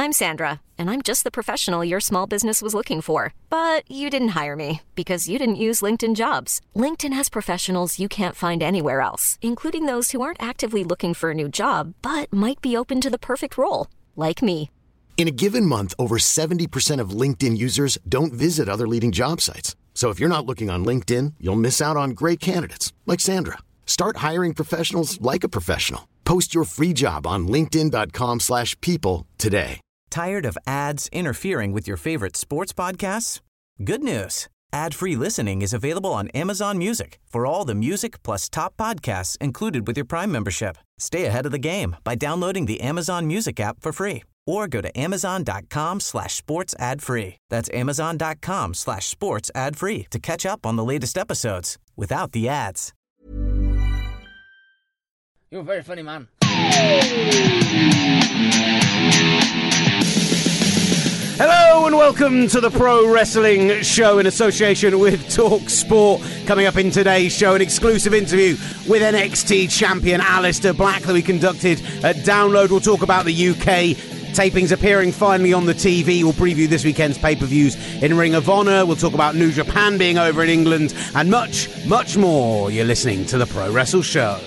I'm Sandra, and I'm just the professional your small business was looking for. But you didn't hire me because you didn't use LinkedIn Jobs. LinkedIn has professionals you can't find anywhere else, including those who aren't actively looking for a new job, but might be open to the perfect role, like me. In a given month, over 70% of LinkedIn users don't visit other leading job sites. So if you're not looking on LinkedIn, you'll miss out on great candidates like Sandra. Start hiring professionals like a professional. Post your free job on linkedin.com/people today. Tired of ads interfering with your favorite sports podcasts? Good news. Ad-free listening is available on Amazon Music for all the music plus top podcasts included with your Prime membership. Stay ahead of the game by downloading the Amazon Music app for free or go to amazon.com/sports ad free. That's amazon.com/sports ad free to catch up on the latest episodes without the ads. You're a very funny man. Hello and welcome to the Pro Wrestling Show in association with Talk Sport. Coming up in today's show, an exclusive interview with NXT champion Aleister Black that we conducted at Download. We'll talk about the UK tapings appearing finally on the TV. We'll preview this weekend's pay-per-views in Ring of Honor. We'll talk about New Japan being over in England and much, much more. You're listening to the Pro Wrestle Show.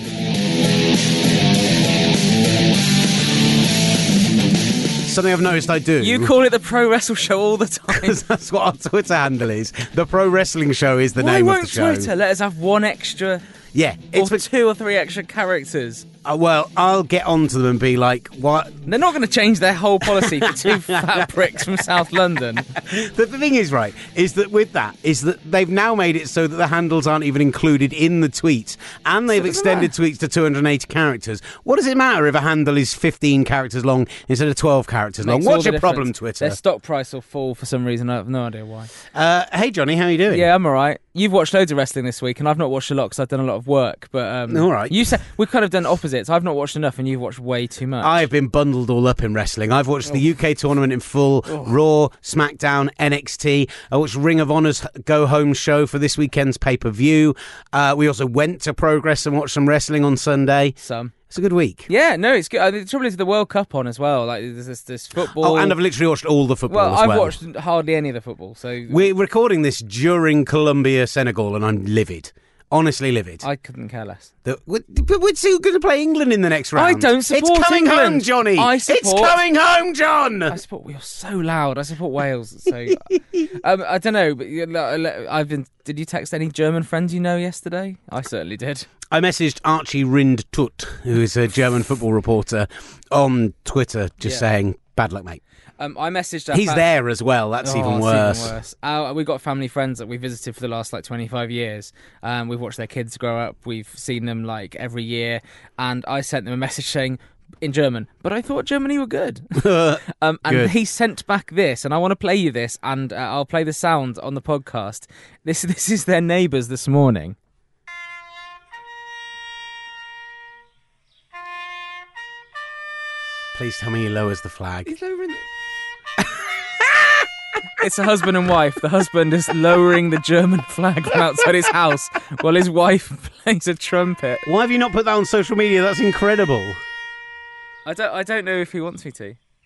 Something I've noticed I do. You call it the Pro Wrestle Show all the time. Because that's what our Twitter handle is. The Pro Wrestling Show is the name of the show. Why won't Twitter let us have one extra... Yeah. Or two or three extra characters? Well, I'll get onto them and be like, what? They're not going to change their whole policy for two fat pricks from South London. The thing is, right, is that with that, is that they've now made it so that the handles aren't even included in the tweets, and they've extended tweets to 280 characters. What does it matter if a handle is 15 characters long instead of 12 characters long? What's your problem, Twitter? Their stock price will fall for some reason. I have no idea why. Hey, Johnny, how are you doing? Yeah, I'm all right. You've watched loads of wrestling this week, and I've not watched a lot because I've done a lot of work. But all right. You said we've kind of done opposites. I've not watched enough, and you've watched way too much. I've been bundled all up in wrestling. I've watched the UK tournament in full, Raw, SmackDown, NXT. I watched Ring of Honor's Go Home show for this weekend's pay-per-view. We also went to Progress and watched some wrestling on Sunday. It's a good week. Yeah, no, it's good. The trouble is the World Cup on as well. Like there's this football. Oh, and I've literally watched all the football as well. I've watched hardly any of the football. So we're recording this during Colombia, Senegal, and I'm livid. Honestly livid. I couldn't care less. But we're still going to play England in the next round. I don't support It's coming England. home, Johnny. It's coming home, John. I support. You're so loud. I support Wales. So I don't know. But Did you text any German friends you know yesterday? I certainly did. I messaged Archie Rindtut, who is a German football reporter, on Twitter, saying, bad luck, mate. I messaged. He's there as well. That's even worse. We've got family friends that we visited for the last 25 years. We've watched their kids grow up. We've seen them every year. And I sent them a message saying in German, but I thought Germany were good. And good. He sent back this, and I want to play you this, and I'll play the sound on the podcast. This is their neighbours this morning. Please tell me he lowers the flag. He's lowering It's a husband and wife. The husband is lowering the German flag from outside his house while his wife plays a trumpet. Why have you not put that on social media? That's incredible. I don't know if he wants me to.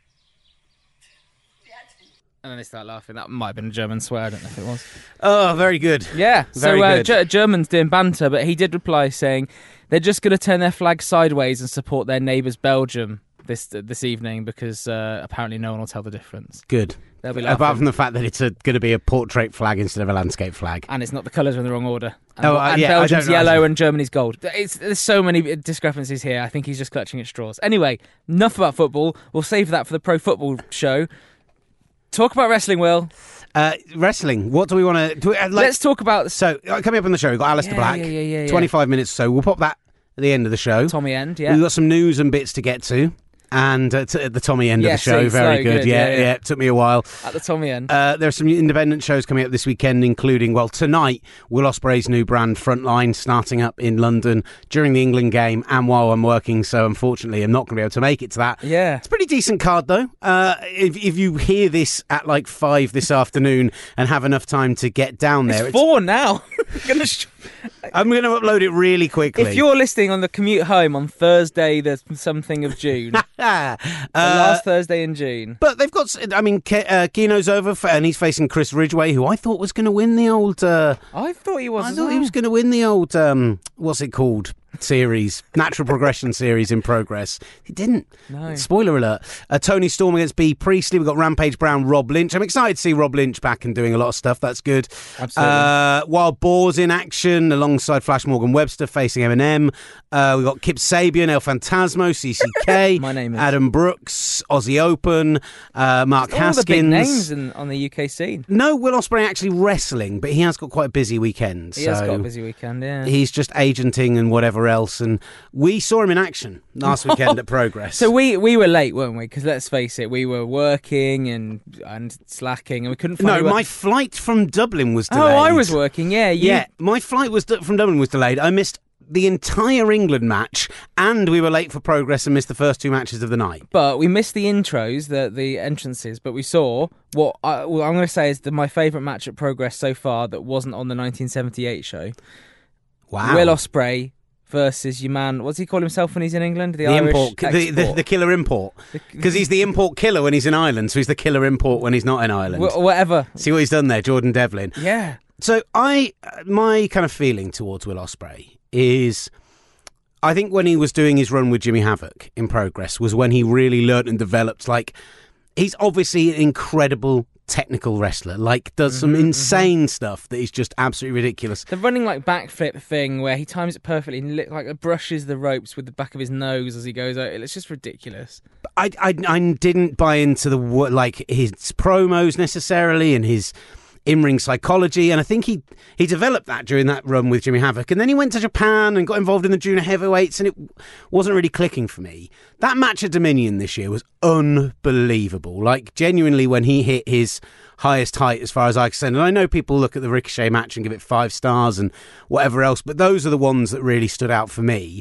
And then they start laughing. That might have been a German swear. I don't know if it was. Oh, very good. Yeah. Very good. German's doing banter, but he did reply saying they're just going to turn their flag sideways and support their neighbours Belgium this evening because apparently no one will tell the difference. Good. They'll be apart from the fact that it's going to be a portrait flag instead of a landscape flag. And it's not, the colours are in the wrong order. And, yeah, Belgium's yellow and Germany's gold. There's so many discrepancies here. I think he's just clutching at straws. Anyway, enough about football. We'll save that for the Pro Football Show. Talk about wrestling, Will. Wrestling. What do we want to... Let's talk about... So, coming up on the show, we've got Aleister Black. Yeah. 25 minutes or so. We'll pop that at the end of the show. Tommy End, yeah. We've got some news and bits to get to. And at the Tommy end of the show, very good. Yeah, it took me a while. At the Tommy end. There are some independent shows coming up this weekend, including, tonight, Will Ospreay's new brand, Frontline, starting up in London during the England game and while I'm working, so unfortunately I'm not going to be able to make it to that. Yeah. It's a pretty decent card, though. If you hear this at 5 this afternoon and have enough time to get down there... It's 4 now. I'm going to upload it really quickly. If you're listening on the commute home on Thursday, there's something of June. The last Thursday in June. But they've got, Keno's over, and he's facing Chris Ridgway, who I thought was going to win the old... I thought he was. I thought he was going to win the old, what's it called? Series, Natural Progression series in progress. He didn't. No. Spoiler alert. Tony Storm against B. Priestley. We've got Rampage Brown, Rob Lynch. I'm excited to see Rob Lynch back and doing a lot of stuff. That's good. Absolutely. Wild Boars in action alongside Flash Morgan Webster facing Eminem. We've got Kip Sabian, El Phantasmo, CCK. My name is Adam Brooks, Aussie Open, Mark Haskins. All the big names on the UK scene. No, Will Ospreay actually wrestling, but he has got quite a busy weekend. He has got a busy weekend, yeah. He's just agenting and whatever else, and we saw him in action last weekend at Progress. So we were late, weren't we? Because let's face it, we were working and slacking, and we couldn't find... No, my flight from Dublin was delayed. Oh, I was working, yeah. Yeah, my flight from Dublin was delayed. I missed the entire England match, and we were late for Progress and missed the first two matches of the night. But we missed the intros, the entrances, but we saw what I'm going to say is my favourite match at Progress so far that wasn't on the 1978 show. Wow. Will Ospreay versus your man, what's he call himself when he's in England? The Irish import, the killer import. Because he's the import killer when he's in Ireland, so he's the killer import when he's not in Ireland. Whatever. See what he's done there, Jordan Devlin. Yeah. So my kind of feeling towards Will Ospreay is, I think when he was doing his run with Jimmy Havoc in Progress was when he really learnt and developed. Like, he's obviously an incredible technical wrestler, like does some insane stuff that is just absolutely ridiculous. The running like backflip thing where he times it perfectly and like brushes the ropes with the back of his nose as he goes out. It's just ridiculous. I didn't buy into his promos necessarily and his in-ring psychology, and I think he developed that during that run with Jimmy Havoc, and then he went to Japan and got involved in the junior heavyweights, and it wasn't really clicking for me. That match at Dominion this year was unbelievable. Like, genuinely, when he hit his highest height as far as I can send, and I know people look at the Ricochet match and give it 5 stars and whatever else, but those are the ones that really stood out for me.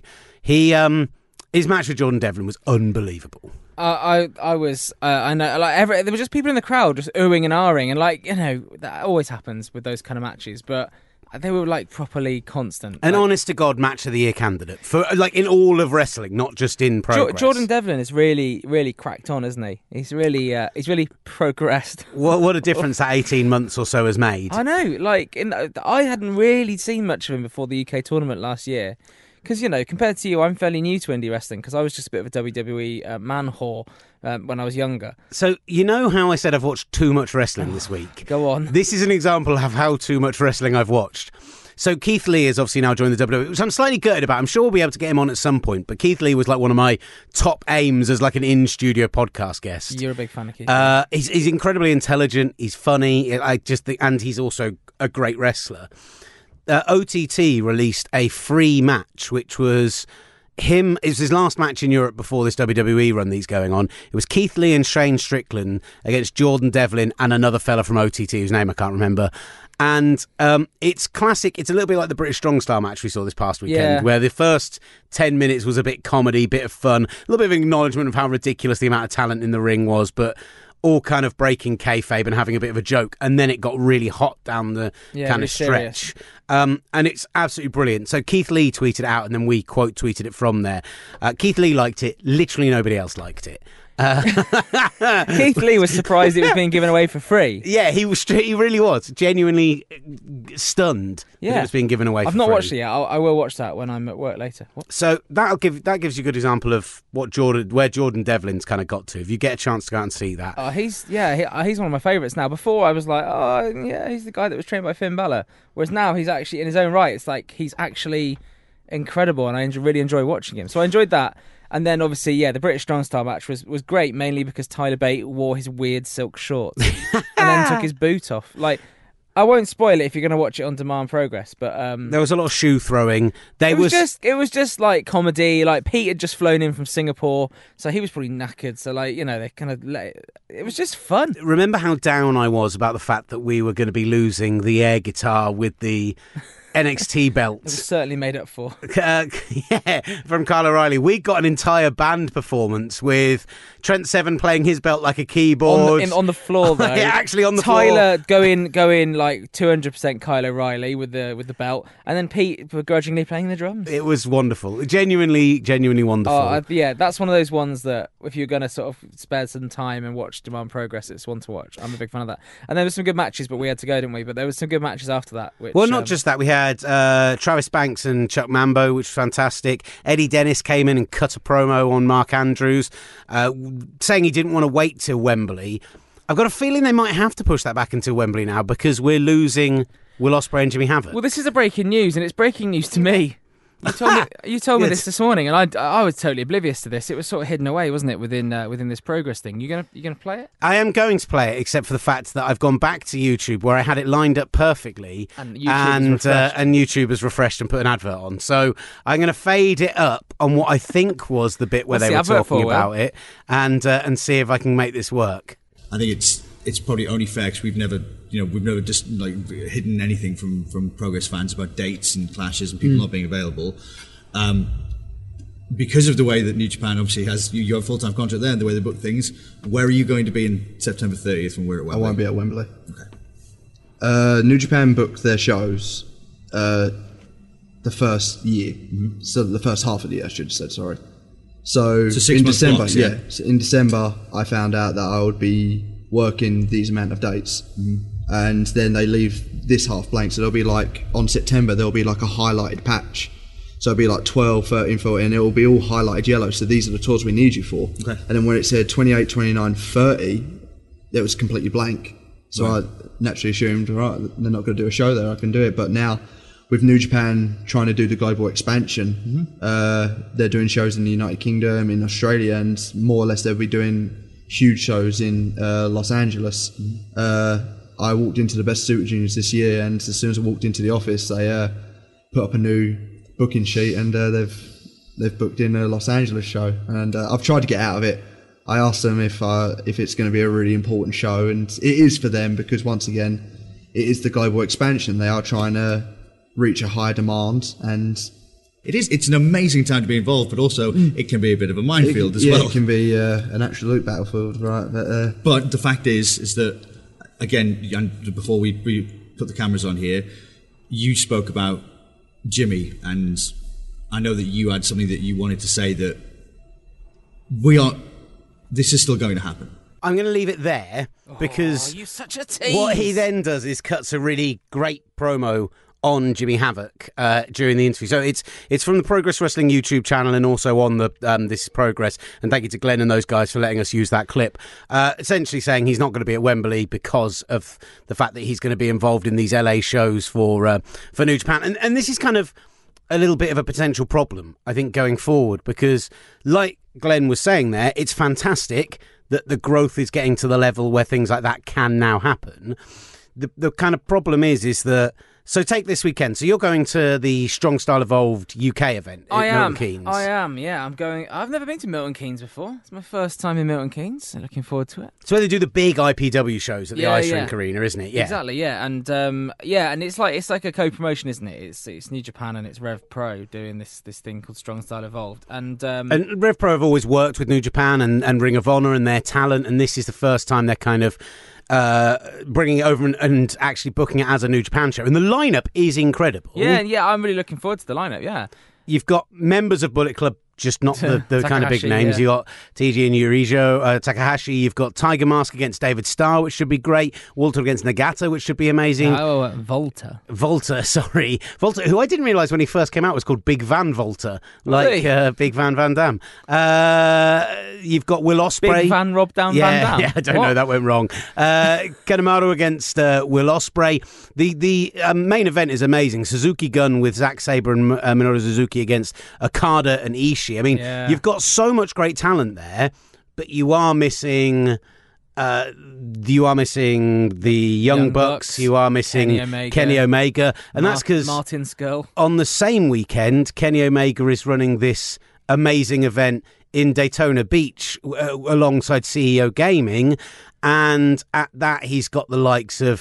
His match with Jordan Devlin was unbelievable. I know, like there were just people in the crowd just oohing and ahhing, and like, you know, that always happens with those kind of matches, but they were like properly constant. An honest to God match of the year candidate for like in all of wrestling, not just in Progress. Jordan Devlin is really, really cracked on, isn't he? He's really progressed. What a difference that 18 months or so has made. I know, like I hadn't really seen much of him before the UK tournament last year. Because, you know, compared to you, I'm fairly new to indie wrestling because I was just a bit of a WWE man whore when I was younger. So, you know how I said I've watched too much wrestling this week? Go on. This is an example of how too much wrestling I've watched. So Keith Lee has obviously now joined the WWE, which I'm slightly gutted about. I'm sure we'll be able to get him on at some point, but Keith Lee was like one of my top aims as like an in-studio podcast guest. You're a big fan of Keith. He's incredibly intelligent, he's funny, and he's also a great wrestler. OTT released a free match, which was him. It was his last match in Europe before this WWE run that's going on. It was Keith Lee and Shane Strickland against Jordan Devlin and another fella from OTT whose name I can't remember. And it's classic. It's a little bit like the British Strong Style match we saw this past weekend, where the first 10 minutes was a bit comedy, bit of fun, a little bit of acknowledgement of how ridiculous the amount of talent in the ring was, but all kind of breaking kayfabe and having a bit of a joke, and then it got really hot down the kind of stretch. And it's absolutely brilliant. So Keith Lee tweeted it out, and then we quote tweeted it from there. Keith Lee liked it. Literally nobody else liked it. Keith Lee was surprised it was being given away for free. Yeah, he really was genuinely stunned that it was being given away for free. I've not watched it yet. I will watch that when I'm at work later. What? So that gives you a good example of where Jordan Devlin's kind of got to. If you get a chance to go out and see that, he's one of my favourites now. Before I was like, he's the guy that was trained by Finn Balor. Whereas now he's actually in his own right. It's like he's actually incredible, and I really enjoy watching him. So I enjoyed that. And then, obviously, the British Strong Style match was great, mainly because Tyler Bate wore his weird silk shorts and then took his boot off. Like, I won't spoil it if you're going to watch it on Demand Progress, but there was a lot of shoe throwing. It was just like comedy. Like, Pete had just flown in from Singapore, so he was probably knackered. So, like, you know, they kind of it was just fun. Remember how down I was about the fact that we were going to be losing the air guitar with the NXT belt. It was certainly made up for. From Kyle O'Reilly. We got an entire band performance with Trent Seven playing his belt like a keyboard. On the floor, though. Yeah, actually on the Tyler floor. going like 200% Kyle O'Reilly with the belt, and then Pete begrudgingly playing the drums. It was wonderful. Genuinely wonderful. Yeah, that's one of those ones that if you're going to sort of spare some time and watch Demand Progress, it's one to watch. I'm a big fan of that. And there were some good matches, but we had to go, didn't we? But there were some good matches after that. Well, not just that. We had Travis Banks and Chuck Mambo, which was fantastic. Eddie Dennis came in and cut a promo on Mark Andrews, saying he didn't want to wait till Wembley. I've got a feeling they might have to push that back until Wembley now because we're losing Will Ospreay and Jimmy Havoc. Well, this is a breaking news, and it's breaking news to me. You told me this morning, and I was totally oblivious to this. It was sort of hidden away, wasn't it, within this Progress thing? You gonna play it? I am going to play it, except for the fact that I've gone back to YouTube where I had it lined up perfectly, and YouTube has refreshed and put an advert on. So I'm going to fade it up on what I think was the bit where they were talking about it, and see if I can make this work. I think it's probably only fair because we've never just like hidden anything from Progress fans about dates and clashes and people not being available. Because of the way that New Japan obviously has you have a full-time contract there and the way they book things, where are you going to be in September 30th when we're at Wembley? I won't be at Wembley. Okay. New Japan booked their shows the first year, so the first half of the year, I should have said, sorry. So 6 in months December, blocks, so in December, I found out that I would be working these amount of dates, and then they leave this half blank. So there'll be like on September there'll be like a highlighted patch. So it'll be like 12, 13, 14, and it will be all highlighted yellow. So these are the tours we need you for. Okay. And then when it said 28, 29, 30, it was completely blank. So I naturally assumed, all right, they're not going to do a show there. I can do it, but now, with New Japan trying to do the global expansion, they're doing shows in the United Kingdom, in Australia, and more or less they'll be doing huge shows in Los Angeles. I walked into the Best Super Juniors this year, and as soon as I walked into the office, they put up a new booking sheet, and they've booked in a Los Angeles show. And I've tried to get out of it. I asked them if it's going to be a really important show, and it is for them because once again, it is the global expansion. They are trying to reach a high demand, and it's an amazing time to be involved, but also it can be a bit of a minefield as well. It can be an absolute battlefield, right? But the fact is that, again, and before we put the cameras on here, you spoke about Jimmy, and I know that you had something that you wanted to say that this is still going to happen. I'm going to leave it there because you're such a tease. What he then does is cuts a really great promo on Jimmy Havoc during the interview. So it's from the Progress Wrestling YouTube channel and also on the This is Progress. And thank you to Glenn and those guys for letting us use that clip. Essentially saying he's not going to be at Wembley because of the fact that he's going to be involved in these LA shows for New Japan. And this is kind of a little bit of a potential problem, I think, going forward, because like Glenn was saying there, it's fantastic that the growth is getting to the level where things like that can now happen. The kind of problem is that, so take this weekend. So you're going to the Strong Style Evolved UK event at Milton Keynes. I am, yeah. I'm going. I've never been to Milton Keynes before. It's my first time in Milton Keynes. I'm looking forward to it. It's where they do the big IPW shows at the Ice Rink Arena, isn't it? Yeah, exactly. Yeah, and and it's like a co-promotion, isn't it? It's New Japan and it's Rev Pro doing this thing called Strong Style Evolved, and Rev Pro have always worked with New Japan and Ring of Honor and their talent, and this is the first time they're kind of bringing it over and actually booking it as a New Japan show. And the lineup is incredible. Yeah, I'm really looking forward to the lineup, yeah. You've got members of Bullet Club, just not the kind of big names. Yeah. You've got TG and Yurijo, Takahashi. You've got Tiger Mask against David Starr, which should be great. Walter against Nagata, which should be amazing. Volta, who I didn't realise when he first came out was called Big Van Volta, like Big Van Dam. You've got Will Ospreay. Big Van Rob Down Van Dam. Yeah, I don't know, that went wrong. Kanemaru against Will Ospreay. The main event is amazing. Suzuki Gun with Zack Sabre and Minoru Suzuki against Okada and Ishii. I mean, you've got so much great talent there, but you are missing the Young Bucks. You are missing Kenny Omega, and that's because Martin Skull. On the same weekend, Kenny Omega is running this amazing event in Daytona Beach alongside CEO Gaming, and at that he's got the likes of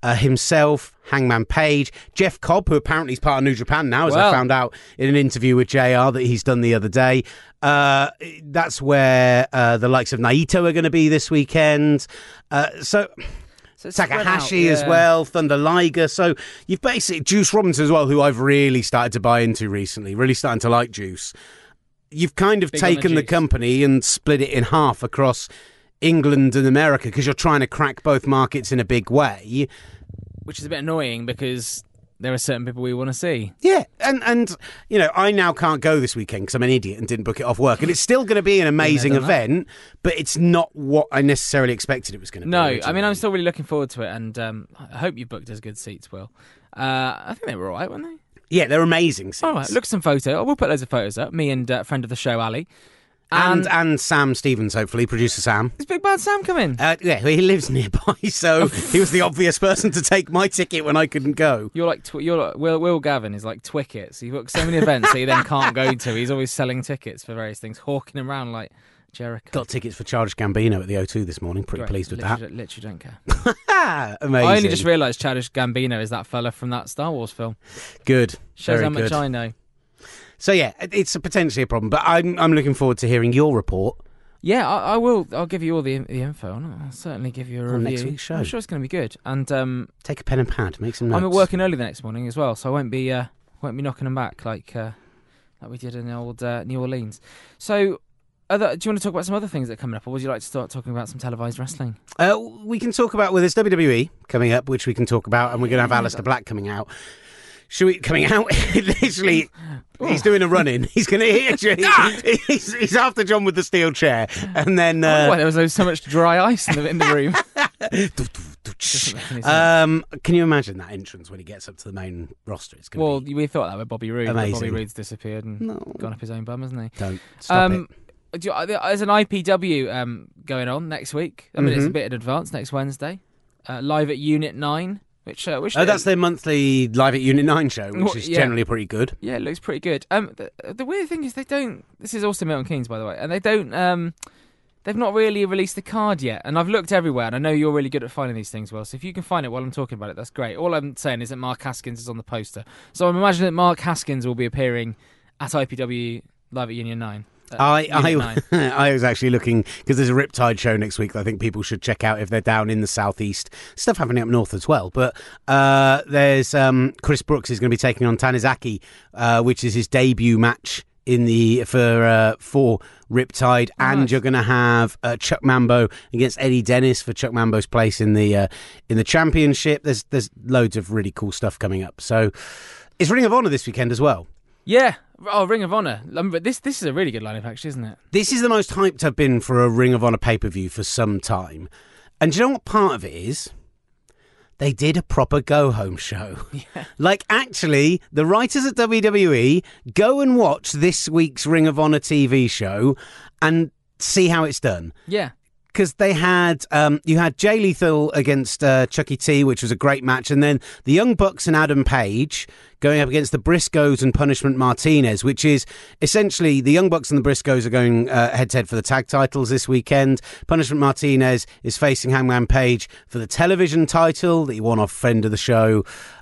himself, Hangman Page, Jeff Cobb, who apparently is part of New Japan now, as I found out in an interview with JR that he's done the other day. That's where the likes of Naito are going to be this weekend. So Takahashi as well, Thunder Liger. So you've basically Juice Robinson as well, who I've really started to buy into recently, really starting to like Juice. You've kind of taken the company and split it in half across England and America because you're trying to crack both markets in a big way. Which is a bit annoying because there are certain people we want to see. Yeah, and you know, I now can't go this weekend because I'm an idiot and didn't book it off work. And it's still going to be an amazing event, but it's not what I necessarily expected it was going to be. No, originally. I mean, I'm still really looking forward to it, and I hope you booked us good seats, Will. I think they were all right, weren't they? Yeah, they're amazing seats. All right, look at some photos. We'll put loads of photos up. Me and friend of the show, Ali. And Sam Stevens, hopefully, producer Sam. Is Big Bad Sam coming? Yeah, he lives nearby, so he was the obvious person to take my ticket when I couldn't go. You're like Will Gavin is like Twicket. So you've got so many events that you then can't go to. He's always selling tickets for various things, hawking them around like Jericho. Got tickets for Childish Gambino at the O2 this morning. Pretty pleased with that. Literally don't care. Amazing. I only just realised Childish Gambino is that fella from that Star Wars film. Good. Shows Very how much good. I know. So yeah, it's potentially a problem, but I'm looking forward to hearing your report. Yeah, I will. I'll give you all the info. I'll certainly give you a review. Next week's show. I'm sure it's going to be good. And take a pen and pad, make some notes. I'm working early the next morning as well, so I won't be knocking them back like we did in the old New Orleans. So, do you want to talk about some other things that are coming up, or would you like to start talking about some televised wrestling? We can talk about, there's WWE coming up, which we can talk about, and we're going to have Aleister Black coming out. Coming out? Literally, he's doing a run-in. He's going to hit you. He's after John with the steel chair. And then... why there was so much dry ice in the room. Can you imagine that entrance when he gets up to the main roster? It's going to be we thought that with Bobby Roode. amazing. Bobby Roode's disappeared and gone up his own bum, hasn't he? Don't stop it. There's an IPW going on next week. I mean, it's a bit in advance, next Wednesday. Live at Unit 9. Which that's their monthly Live at Unit 9 show, which is generally pretty good. Yeah, it looks pretty good. The weird thing is they don't... This is also Milton Keynes, by the way. And they don't... they've not really released the card yet. And I've looked everywhere, and I know you're really good at finding these things, Will. So if you can find it while I'm talking about it, that's great. All I'm saying is that Mark Haskins is on the poster. So I'm imagining that Mark Haskins will be appearing at IPW Live at Union 9. I was actually looking, because there's a Riptide show next week that I think people should check out if they're down in the southeast. Stuff happening up north as well. But there's Chris Brooks is going to be taking on Tanizaki, which is his debut match for Riptide, and you're going to have Chuck Mambo against Eddie Dennis for Chuck Mambo's place in the championship. There's loads of really cool stuff coming up. So it's Ring of Honor this weekend as well. Yeah. Oh, Ring of Honor. This is a really good lineup, actually, isn't it? This is the most hyped I've been for a Ring of Honor pay-per-view for some time. And do you know what part of it is? They did a proper go-home show. Yeah. Like, actually, the writers at WWE go and watch this week's Ring of Honor TV show and see how it's done. Yeah. Because they had, you had Jay Lethal against Chucky T, which was a great match, and then the Young Bucks and Adam Page going up against the Briscoes and Punishment Martinez, which is essentially the Young Bucks and the Briscoes are going head-to-head for the tag titles this weekend. Punishment Martinez is facing Hangman Page for the television title that he won off friend of the show,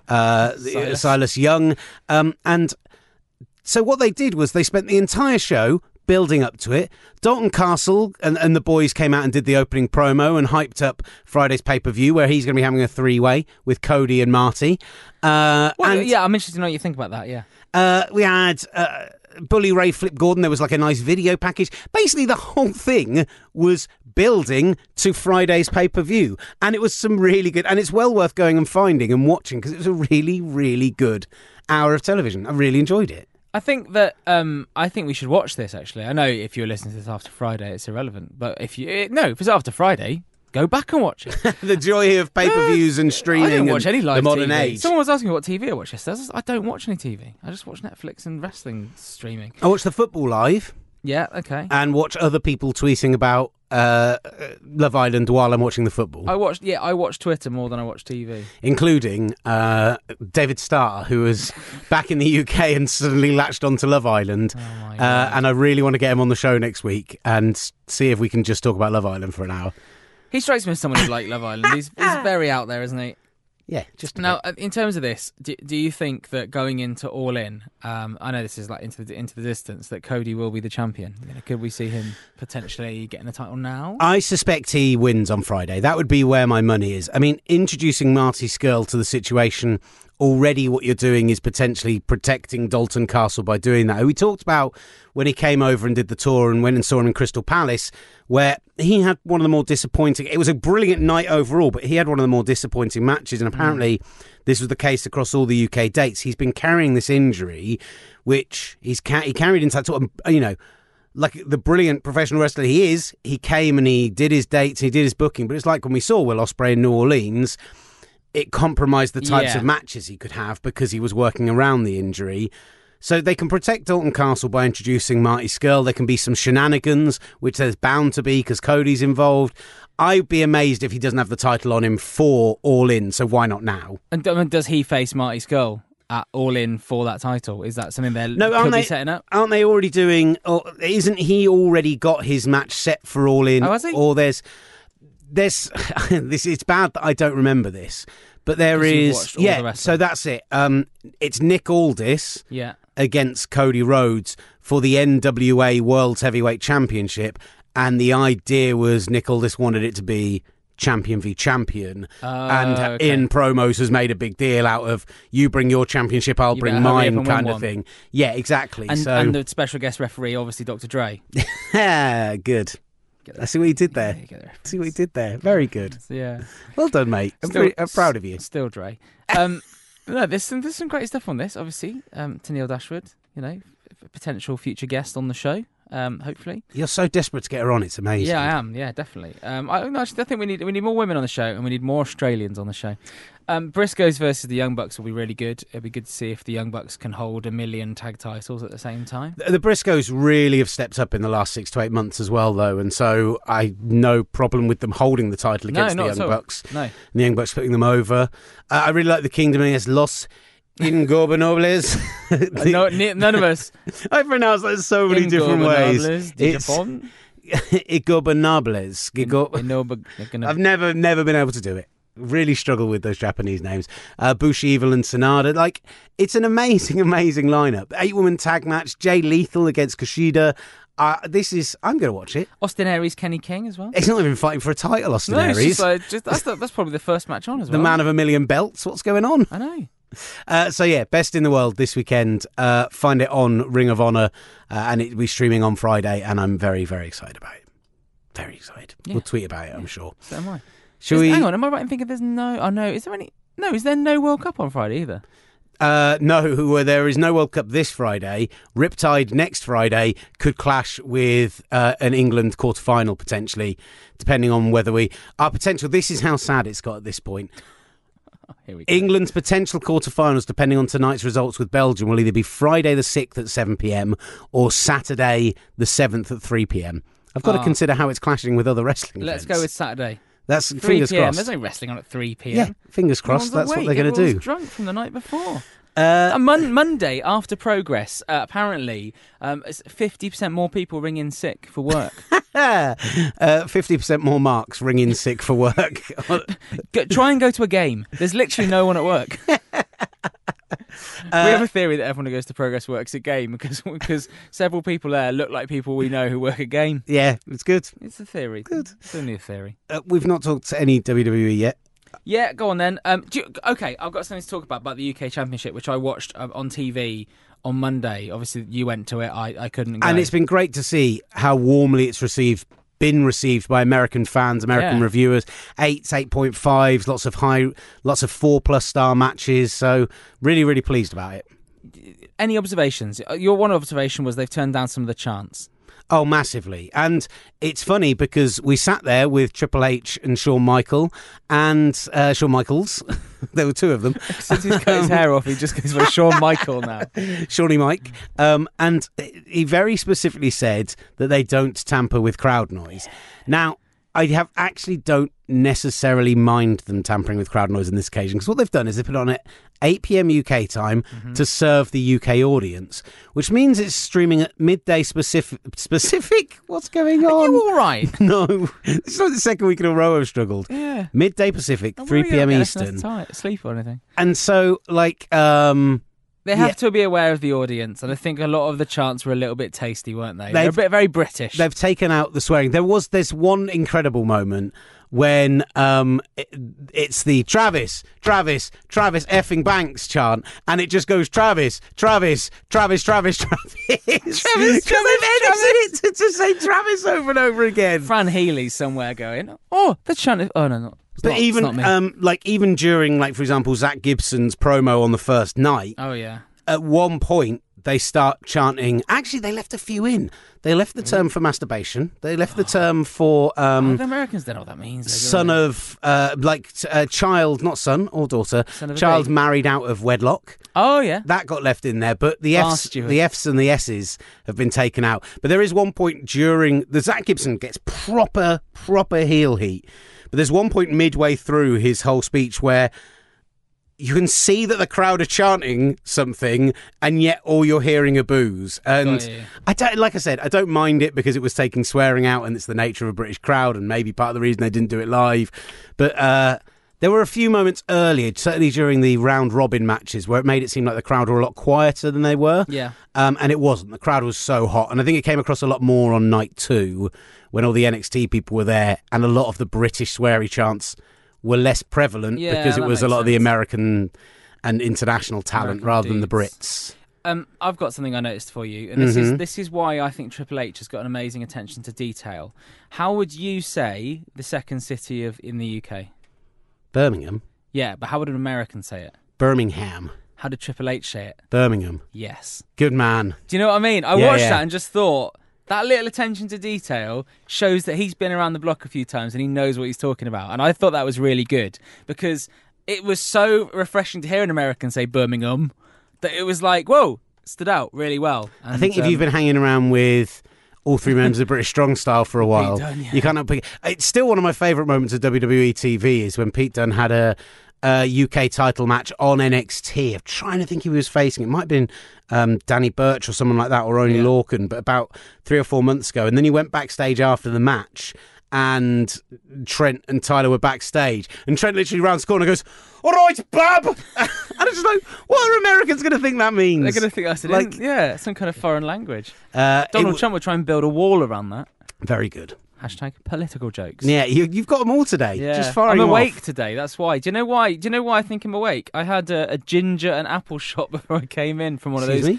Silas Young. And so what they did was they spent the entire show building up to it. Dalton Castle and the boys came out and did the opening promo and hyped up Friday's pay-per-view, where he's going to be having a three-way with Cody and Marty. I'm interested to know what you think about that, yeah. We had Bully Ray Flip Gordon. There was like a nice video package. Basically, the whole thing was building to Friday's pay-per-view. And it was some really good... And it's well worth going and finding and watching, because it was a really, really good hour of television. I really enjoyed it. I think that I think we should watch this, actually. I know if you're listening to this after Friday, it's irrelevant. But if it's after Friday, go back and watch it. The joy of pay-per-views and streaming. I don't watch any live the modern TV. age. Someone was asking me what TV I watch yesterday. I don't watch any TV. I just watch Netflix and wrestling streaming. I watch the football live. Yeah, okay. And watch other people tweeting about Love Island while I'm watching the football. I watch Twitter more than I watch TV. Including David Starr, who was back in the UK and suddenly latched onto Love Island. Oh my God. And I really want to get him on the show next week and see if we can just talk about Love Island for an hour. He strikes me as someone who likes Love Island. He's very out there, isn't he? Yeah, just now, in terms of this, do you think that going into All In, I know this is like into the distance, that Cody will be the champion? Could we see him potentially getting the title now? I suspect he wins on Friday. That would be where my money is. I mean, introducing Marty Scurll to the situation, already what you're doing is potentially protecting Dalton Castle by doing that. We talked about when he came over and did the tour and went and saw him in Crystal Palace, where he had one of the more disappointing... It was a brilliant night overall, but he had one of the more disappointing matches, and apparently this was the case across all the UK dates. He's been carrying this injury, which he carried into that sort of, like the brilliant professional wrestler he is. He came and he did his dates, he did his booking, but it's like when we saw Will Ospreay in New Orleans, it compromised the types of matches he could have because he was working around the injury. So they can protect Dalton Castle by introducing Marty Scurll. There can be some shenanigans, which there's bound to be because Cody's involved. I'd be amazed if he doesn't have the title on him for All In, so why not now? And does he face Marty Scurll at All In for that title? Is that something they're be setting up? Aren't they already doing... Or isn't he already got his match set for All In? Oh, has he? Or there's it's bad that I don't remember this, but there is... So that's it. It's Nick Aldis... against Cody Rhodes for the NWA World Heavyweight Championship, and the idea was Nick Aldis wanted it to be champion v champion, and in promos has made a big deal out of you bring your championship, I'll bring mine kind of thing. Yeah, exactly. And the special guest referee, obviously Dr. Dre. Good. I see what you did there. See what you did there. Very good. Yeah. Well done, mate. I'm proud of you. Still Dre. No, there's some great stuff on this, obviously. Tenille Dashwood, potential future guest on the show, hopefully. You're so desperate to get her on, it's amazing. Yeah, I am, yeah, definitely. I think we need more women on the show, and we need more Australians on the show. Briscoes versus the Young Bucks will be really good. It'll be good to see if the Young Bucks can hold 1 million tag titles at the same time. The Briscoes really have stepped up in the last 6 to 8 months as well, though, and so I no problem with them holding the title against the Young Bucks. No, and the Young Bucks putting them over. I really like the Kingdom against Los Ingobernables. None of us. I pronounce that so many different ways. It's Ingobernables. I've never been able to do it. Really struggle with those Japanese names. Bushi, Evil and Sanada. It's an amazing lineup. 8-woman tag match. Jay Lethal against Kushida. I'm going to watch it. Austin Aries, Kenny King as well. He's not even fighting for a title, Austin Aries. That's probably the first match on as well. The man of 1 million belts. What's going on? I know. Best in the World this weekend. Find it on Ring of Honor, and it'll be streaming on Friday, and I'm very, very excited about it. Very excited. Yeah. We'll tweet about it, I'm sure. So am I. Hang on, am I right in thinking there's no... Oh, no, is there no World Cup on Friday either? No, there is no World Cup this Friday. Riptide next Friday could clash with an England quarter-final, potentially, depending on whether our potential... This is how sad it's got at this point. Here we go. England's potential quarter-finals, depending on tonight's results with Belgium, will either be Friday the 6th at 7pm or Saturday the 7th at 3pm. I've got to consider how it's clashing with other wrestling events. Let's go with Saturday. That's fingers crossed. There's no wrestling on at 3 p.m. Yeah, fingers crossed. That's what they're going to do. Drunk from the night before. Monday after Progress, apparently, 50% more people ring in sick for work. 50% more marks ring in sick for work. Try and go to a game. There's literally no one at work. We have a theory that everyone who goes to Progress works at game because several people there look like people we know who work at game. Yeah, it's good. It's a theory. Good. It's only a theory. We've not talked to any WWE yet. Yeah, go on then. Okay, I've got something to talk about the UK Championship, which I watched on TV on Monday. Obviously, you went to it. I couldn't go. And it's been great to see how warmly it's been received by American fans, American reviewers. 8s, 8.5s, lots of 4+ star matches. So really, really pleased about it. Any observations? Your one observation was they've turned down some of the chants. Oh, massively. And it's funny because we sat there with Triple H and Shawn Michaels. There were 2 of them. Since he's cut his hair off, he just goes by Shawn Michael now. Shawnee Mike. And he very specifically said that they don't tamper with crowd noise. Now, I actually don't necessarily mind them tampering with crowd noise on this occasion, because what they've done is they put it on at 8 p.m. UK time to serve the UK audience, which means it's streaming at midday specific. What's going on? Are you all right? No, it's not the second week in a row I've struggled. Yeah. Midday Pacific, 3 p.m. Eastern. Sleep or anything. And so, like, they have to be aware of the audience, and I think a lot of the chants were a little bit tasty, weren't they? They're very British. They've taken out the swearing. There's one incredible moment when it's the Travis effing Banks chant, and it just goes Travis. Because they've edited it to say Travis over and over again. Fran Healy's somewhere going, oh, the chant is... Oh, no, not. But even during, like, for example, Zach Gibson's promo on the first night, at one point they start chanting. Actually, they left a few in. They left the term for masturbation. They left the term for the Americans don't know what that means. Son of child, not son or daughter, child married out of wedlock. Oh yeah, that got left in there. But the F's and the S's have been taken out. But there is one point during the Zach Gibson gets proper heel heat. But there's one point midway through his whole speech where you can see that the crowd are chanting something, and yet all you're hearing are boos. And I don't mind it because it was taking swearing out, and it's the nature of a British crowd, and maybe part of the reason they didn't do it live. But there were a few moments earlier, certainly during the round robin matches, where it made it seem like the crowd were a lot quieter than they were. Yeah. And it wasn't. The crowd was so hot, and I think it came across a lot more on night 2 when all the NXT people were there, and a lot of the British sweary chants were less prevalent because it was a lot of the American and international talent rather than the Brits. I've got something I noticed for you, and this is why I think Triple H has got an amazing attention to detail. How would you say the second city in the UK? Birmingham. Yeah, but how would an American say it? Birmingham. How did Triple H say it? Birmingham. Yes. Good man. Do you know what I mean? I watched that and just thought, that little attention to detail shows that he's been around the block a few times and he knows what he's talking about. And I thought that was really good because it was so refreshing to hear an American say Birmingham that it was like, whoa, stood out really well. And, I think if you've been hanging around with all 3 members of British Strong Style for a while, you can't pick. It's still one of my favourite moments of WWE TV is when Pete Dunne had a UK title match on NXT. I'm trying to think who he was facing. It might have been Danny Burch or someone like that, or Oney Lorcan, but about 3 or 4 months ago. And then he went backstage after the match, and Trent and Tyler were backstage, and Trent literally rounds the corner and goes, "All right, Bab." And I'm just like, what are Americans going to think that means? They're going to think that's some kind of foreign language. Donald Trump would try and build a wall around that. Very good. # political jokes. Yeah, you've got them all today. Yeah. Just firing I'm awake off. today. That's why. Do you know why? I think I'm awake? I had a ginger and apple shot before I came in from one of those.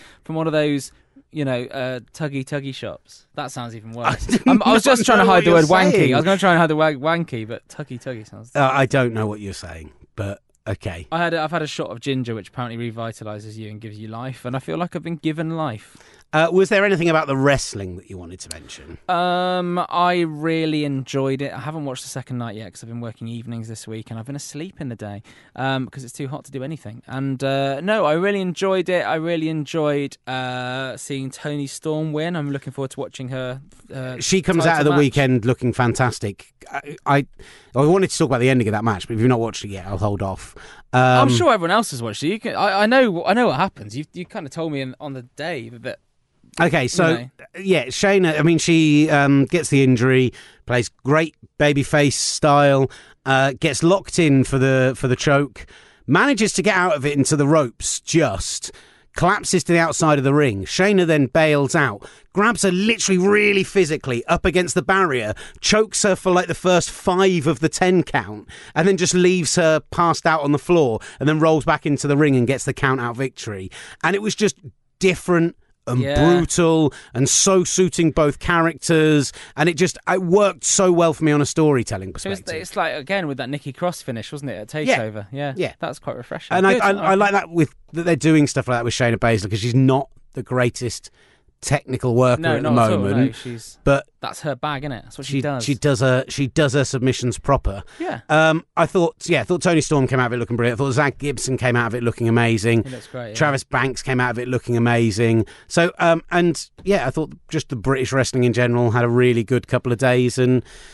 Tuggy shops. That sounds even worse. I was just trying to hide the word wanky. I was going to try and hide the word wanky, but tuggy sounds. I don't know what you're saying, but okay. I've had a shot of ginger, which apparently revitalises you and gives you life, and I feel like I've been given life. Was there anything about the wrestling that you wanted to mention? I really enjoyed it. I haven't watched the second night yet because I've been working evenings this week and I've been asleep in the day because it's too hot to do anything. And no, I really enjoyed it. I really enjoyed seeing Toni Storm win. I'm looking forward to watching her. She comes out of the weekend looking fantastic. I wanted to talk about the ending of that match, but if you've not watched it yet, I'll hold off. I'm sure everyone else has watched it. I know what happens. You kind of told me on the day that. Okay, so Shayna. I mean, she gets the injury, plays great babyface style, gets locked in for the choke, manages to get out of it into the ropes, just collapses to the outside of the ring. Shayna then bails out, grabs her literally really physically up against the barrier, chokes her for like the first 5 of the 10 count, and then just leaves her passed out on the floor, and then rolls back into the ring and gets the count out victory. And it was just different and brutal and so suiting both characters, and it worked so well for me on a storytelling perspective. It's like, again, with that Nikki Cross finish, wasn't it, at TakeOver? Yeah. That's quite refreshing. And I like that that they're doing stuff like that with Shayna Baszler, because she's not the greatest technical worker at the moment, but that's her bag, isn't it? That's what she does. She does her submissions proper. Yeah. I thought Toni Storm came out of it looking brilliant. I thought Zach Gibson came out of it looking amazing. He looks great. Travis Banks came out of it looking amazing. So I thought just the British wrestling in general had a really good couple of days, and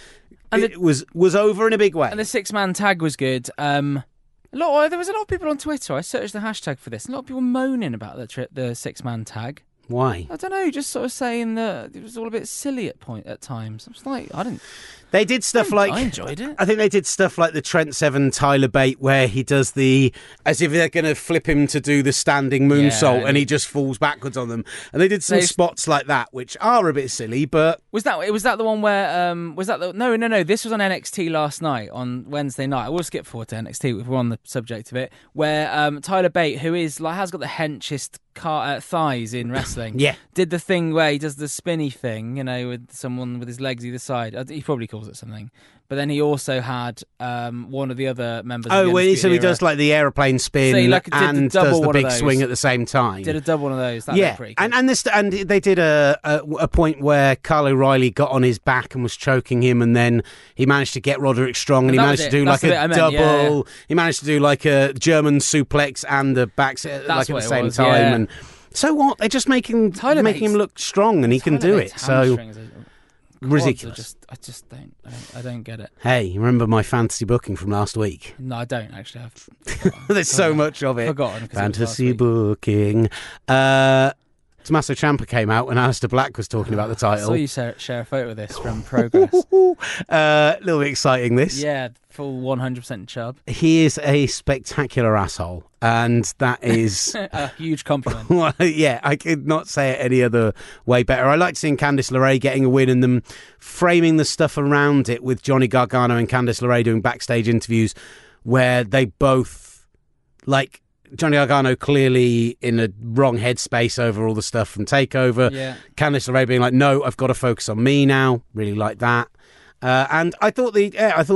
And it was over in a big way. And the 6-man tag was good. There was a lot of people on Twitter. I searched the hashtag for this. A lot of people moaning about the 6-man tag. Why? I don't know, just sort of saying that it was all a bit silly at times. I was like, They did stuff like... I enjoyed it. I think they did stuff like the Trent Seven Tyler Bate where he does as if they're going to flip him to do the standing moonsault and he just falls backwards on them. And they did some spots like that, which are a bit silly, but... Was that the one where... No, this was on NXT last night, on Wednesday night. I will skip forward to NXT if we're on the subject of it, where Tyler Bate, who has got the henchest thighs in wrestling, did the thing where he does the spinny thing, with someone with his legs either side. He probably calls it something. But then he also had one of the other members. Oh, so he does like the aeroplane spin and does the big swing at the same time. Did a double one of those. That looked pretty cool. And they did a point where Kyle O'Reilly got on his back and was choking him, and then he managed to get Roderick Strong, and he managed to do like a double. Yeah. He managed to do like a German suplex and a back at the same time. Yeah. And so what? They're just making him look strong, and he can do it. So. Ridiculous. I don't get it. Hey, you remember my fantasy booking from last week? No, I don't actually. There's so much of it. Forgotten. Fantasy booking. Tommaso Ciampa came out when Aleister Black was talking about the title. I saw you share a photo of this from Progress. A little bit exciting, this. Yeah, full 100% chub. He is a spectacular asshole, and that is... a huge compliment. Well, yeah, I could not say it any other way better. I liked seeing Candice LeRae getting a win and them framing the stuff around it with Johnny Gargano and Candice LeRae doing backstage interviews where they both, like... Johnny Gargano clearly in a wrong headspace over all the stuff from TakeOver. Yeah. Candice LeRae being like, "No, I've got to focus on me now." Really like that. And I thought the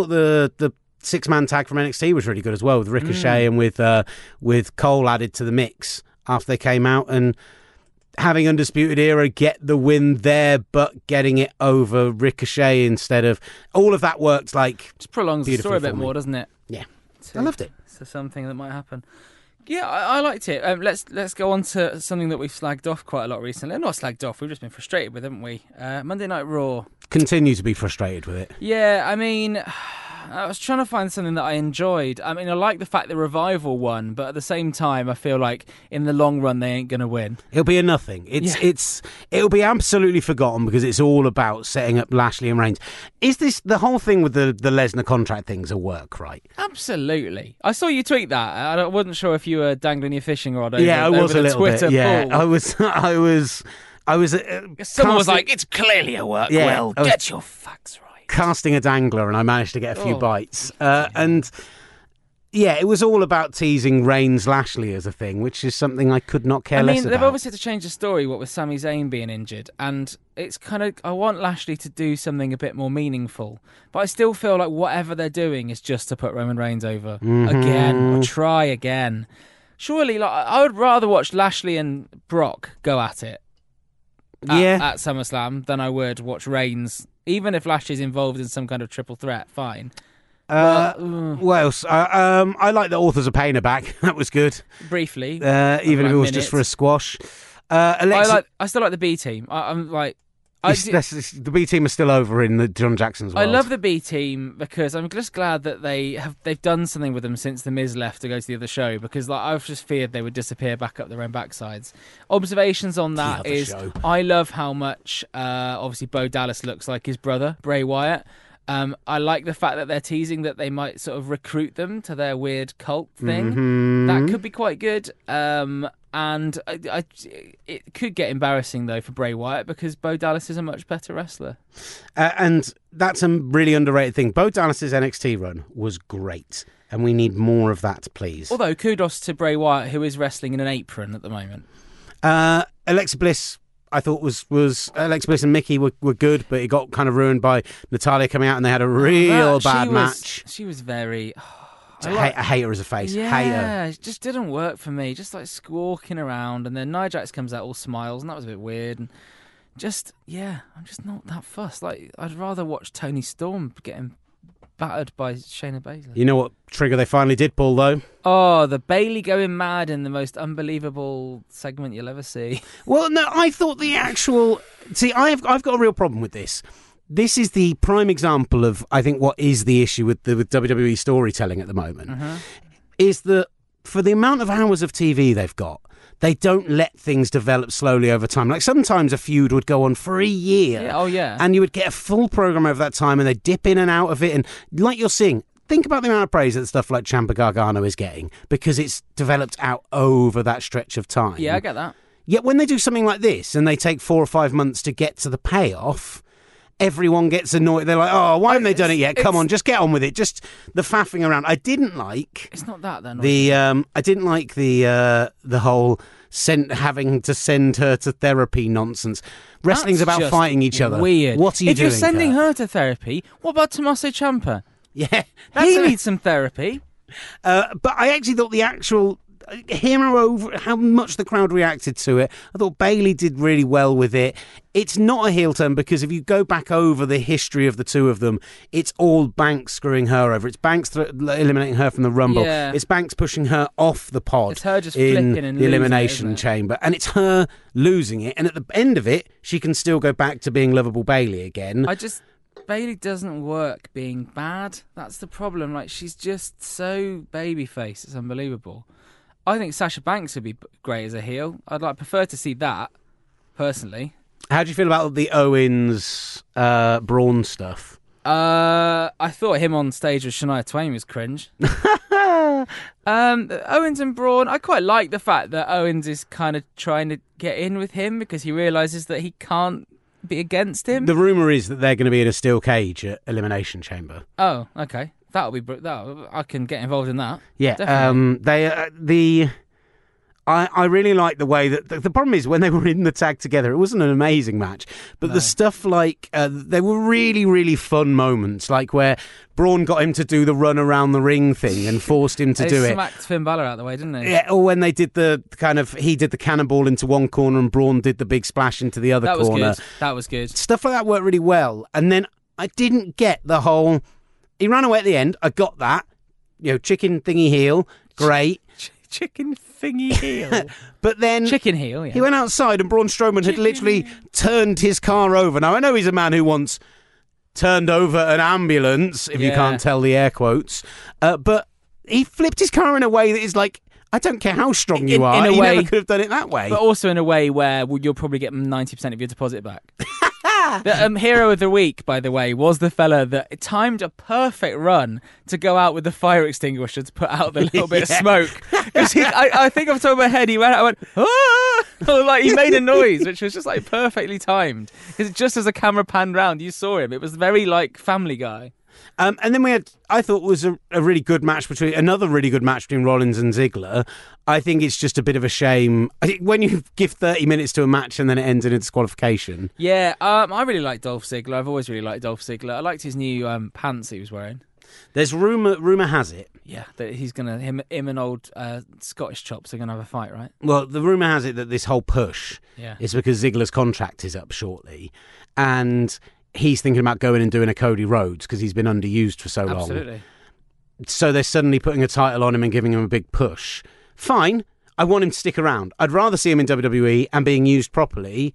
6-man tag from NXT was really good as well, with Ricochet and with Cole added to the mix after they came out, and having Undisputed Era get the win there, but getting it over Ricochet instead of all of that worked like just prolongs the story a bit more, doesn't it? Yeah, I loved it. So something that might happen. Yeah, I liked it. Let's go on to something that we've slagged off quite a lot recently. Not slagged off, we've just been frustrated with, haven't we? Monday Night Raw. Continue to be frustrated with it. Yeah, I mean, I was trying to find something that I enjoyed. I mean, I like the fact the Revival won, but at the same time, I feel like in the long run, they ain't going to win. It'll be a nothing. It'll be absolutely forgotten because it's all about setting up Lashley and Reigns. Is this the whole thing with the Lesnar contract thing's a work, right? Absolutely. I saw you tweet that. I wasn't sure if you were dangling your fishing rod over, I was over a the little Twitter bit. Yeah, pool. I was. Someone was like, "It's clearly a work." Yeah, well, get your facts right. Casting a dangler, and I managed to get a few bites. And yeah, it was all about teasing Reigns Lashley as a thing, which is something I could not care less about. They've obviously had to change the story, what with Sami Zayn being injured, and it's kind of, I want Lashley to do something a bit more meaningful, but I still feel like whatever they're doing is just to put Roman Reigns over again, or try again. Surely, I would rather watch Lashley and Brock go at it at SummerSlam than I would watch Reigns. Even if Lashley's involved in some kind of triple threat, fine. What else? I like the Authors of Pain are back. That was good. Briefly. Even if it was just for a squash. I still like the B team. I'm like... the B team is still over in the John Jackson's world. I love the B team because I'm just glad that they've done something with them since The Miz left to go to the other show, because I've just feared they would disappear back up their own backsides. Observations on that is I love how much obviously Bo Dallas looks like his brother Bray Wyatt. I like the fact that they're teasing that they might sort of recruit them to their weird cult thing. That could be quite good. And it could get embarrassing, though, for Bray Wyatt, because Bo Dallas is a much better wrestler. And that's a really underrated thing. Bo Dallas's NXT run was great, and we need more of that, please. Although, kudos to Bray Wyatt, who is wrestling in an apron at the moment. Alexa Bliss, I thought was Alexa Bliss and Mickey were good, but it got kind of ruined by Natalya coming out, and they had a real bad match. She was very... I hate her as a face. Yeah, hate her. It just didn't work for me. Just like squawking around, and then Nia Jax comes out all smiles, and that was a bit weird. And I'm just not that fussed. Like, I'd rather watch Toni Storm getting battered by Shayna Baszler. You know what trigger they finally did pull, though? Oh, the Bayley going mad in the most unbelievable segment you'll ever see. Well, no, I thought the actual... See, I've got a real problem with this. this is the prime example of, I think, what is the issue with WWE storytelling at the moment, is that for the amount of hours of TV they've got, they don't let things develop slowly over time. Like sometimes a feud would go on for a year. Yeah, oh, yeah. And you would get a full program over that time and they dip in and out of it. And like you're seeing, think about the amount of praise that stuff like Ciampa Gargano is getting because it's developed out over that stretch of time. Yeah, I get that. Yet when they do something like this and they take 4 or 5 months to get to the payoff, everyone gets annoyed. They're like, oh, why haven't they done it yet? Come on, just get on with it. Just the faffing around. I didn't like... It's not that, then. I didn't like the whole having to send her to therapy nonsense. Wrestling's That's about just fighting each other. Weird. What are you doing? If you're sending Kurt? her to therapy, what about Tommaso Ciampa? Yeah. He needs some therapy. But I actually thought the actual... hearing her over how much the crowd reacted to it, I thought Bayley did really well with it. It's not a heel turn because if you go back over the history of the two of them, it's all Banks screwing her over. It's Banks eliminating her from the Rumble. Yeah. It's Banks pushing her off the pod. It's her just in flicking and the losing it, Elimination isn't it? Chamber. And it's her losing it. And at the end of it, she can still go back to being lovable Bayley again. Bayley doesn't work being bad. That's the problem. Like, she's just so babyface. It's unbelievable. I think Sasha Banks would be great as a heel. I'd prefer to see that, personally. How do you feel about the Owens Braun stuff? I thought him on stage with Shania Twain was cringe. Owens and Braun, I quite like the fact that Owens is kind of trying to get in with him because he realises that he can't be against him. The rumour is that they're going to be in a steel cage at Elimination Chamber. Oh, okay. That'll be I can get involved in that. Yeah, definitely. I really like the way that the problem is when they were in the tag together, it wasn't an amazing match, but the stuff like they were really, really fun moments, like where Braun got him to do the run around the ring thing and forced him to do it. He smacked Finn Balor out of the way, didn't he? Yeah, or when they did he did the cannonball into one corner and Braun did the big splash into the other corner. That was good. Stuff like that worked really well, and then I didn't get the whole. He ran away at the end. I got that. Chicken thingy heel. Great. Chicken thingy heel. But then... Chicken heel, yeah. He went outside and Braun Strowman had literally turned his car over. Now, I know he's a man who once turned over an ambulance, if you can't tell the air quotes. But he flipped his car in a way that is like, I don't care how strong you are. You never could have done it that way. But also in a way where you'll probably get 90% of your deposit back. The hero of the week, by the way, was the fella that timed a perfect run to go out with the fire extinguisher to put out the little bit of smoke. I think off the top of my head, he ran out and went, ah! Like he made a noise, which was just like perfectly timed. Because just as the camera panned round, you saw him. It was very like Family Guy. And then we had, I thought was a really good match another really good match between Rollins and Ziggler. I think it's just a bit of a shame. I think when you give 30 minutes to a match and then it ends in a disqualification. Yeah, I really like Dolph Ziggler. I've always really liked Dolph Ziggler. I liked his new pants he was wearing. There's rumour has it. Yeah, that he's gonna him and old Scottish Chops are gonna have a fight, right? Well, the rumour has it that this whole push is because Ziggler's contract is up shortly, and he's thinking about going and doing a Cody Rhodes because he's been underused for so long. Absolutely. So they're suddenly putting a title on him and giving him a big push. Fine. I want him to stick around. I'd rather see him in WWE and being used properly.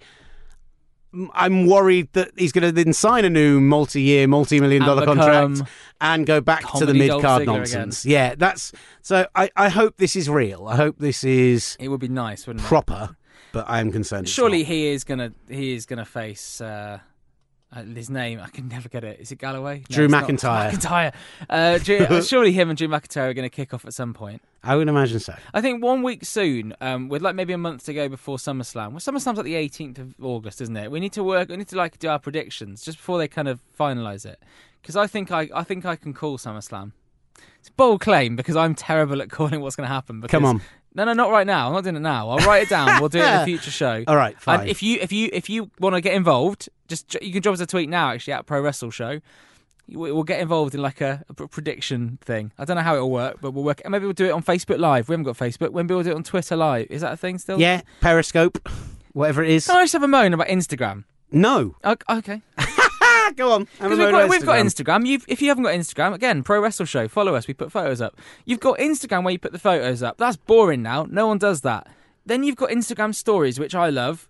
I'm worried that he's going to then sign a new multi-year, multi-million-dollar contract and go back to the mid-card nonsense. Again. Yeah, that's... So I hope this is real. I hope this is... It would be nice, wouldn't it? Proper, but I am concerned. Surely he is going to face... his name, I can never get it. Is it Galloway? Drew McIntyre. McIntyre. Surely him and Drew McIntyre are going to kick off at some point. I would imagine so. I think 1 week soon, with like maybe a month to go before SummerSlam. Well, SummerSlam's like the 18th of August, isn't it? We need to like do our predictions just before they kind of finalise it. Because I think I can call SummerSlam. It's a bold claim because I'm terrible at calling what's going to happen. Come on. No, not right now. I'm not doing it now. I'll write it down. We'll do it in a future show. All right, fine. And if you want to get involved, you can drop us a tweet now. Actually, at Pro Wrestle Show, we'll get involved in like a prediction thing. I don't know how it'll work, but we'll work. Maybe we'll do it on Facebook Live. We haven't got Facebook. Maybe we'll do it on Twitter Live. Is that a thing still? Yeah, Periscope, whatever it is. Can I just have a moan about Instagram? No. Okay. Go on. Because we've got Instagram. If you haven't got Instagram, again, Pro Wrestle Show, follow us. We put photos up. You've got Instagram where you put the photos up. That's boring now. No one does that. Then you've got Instagram stories, which I love.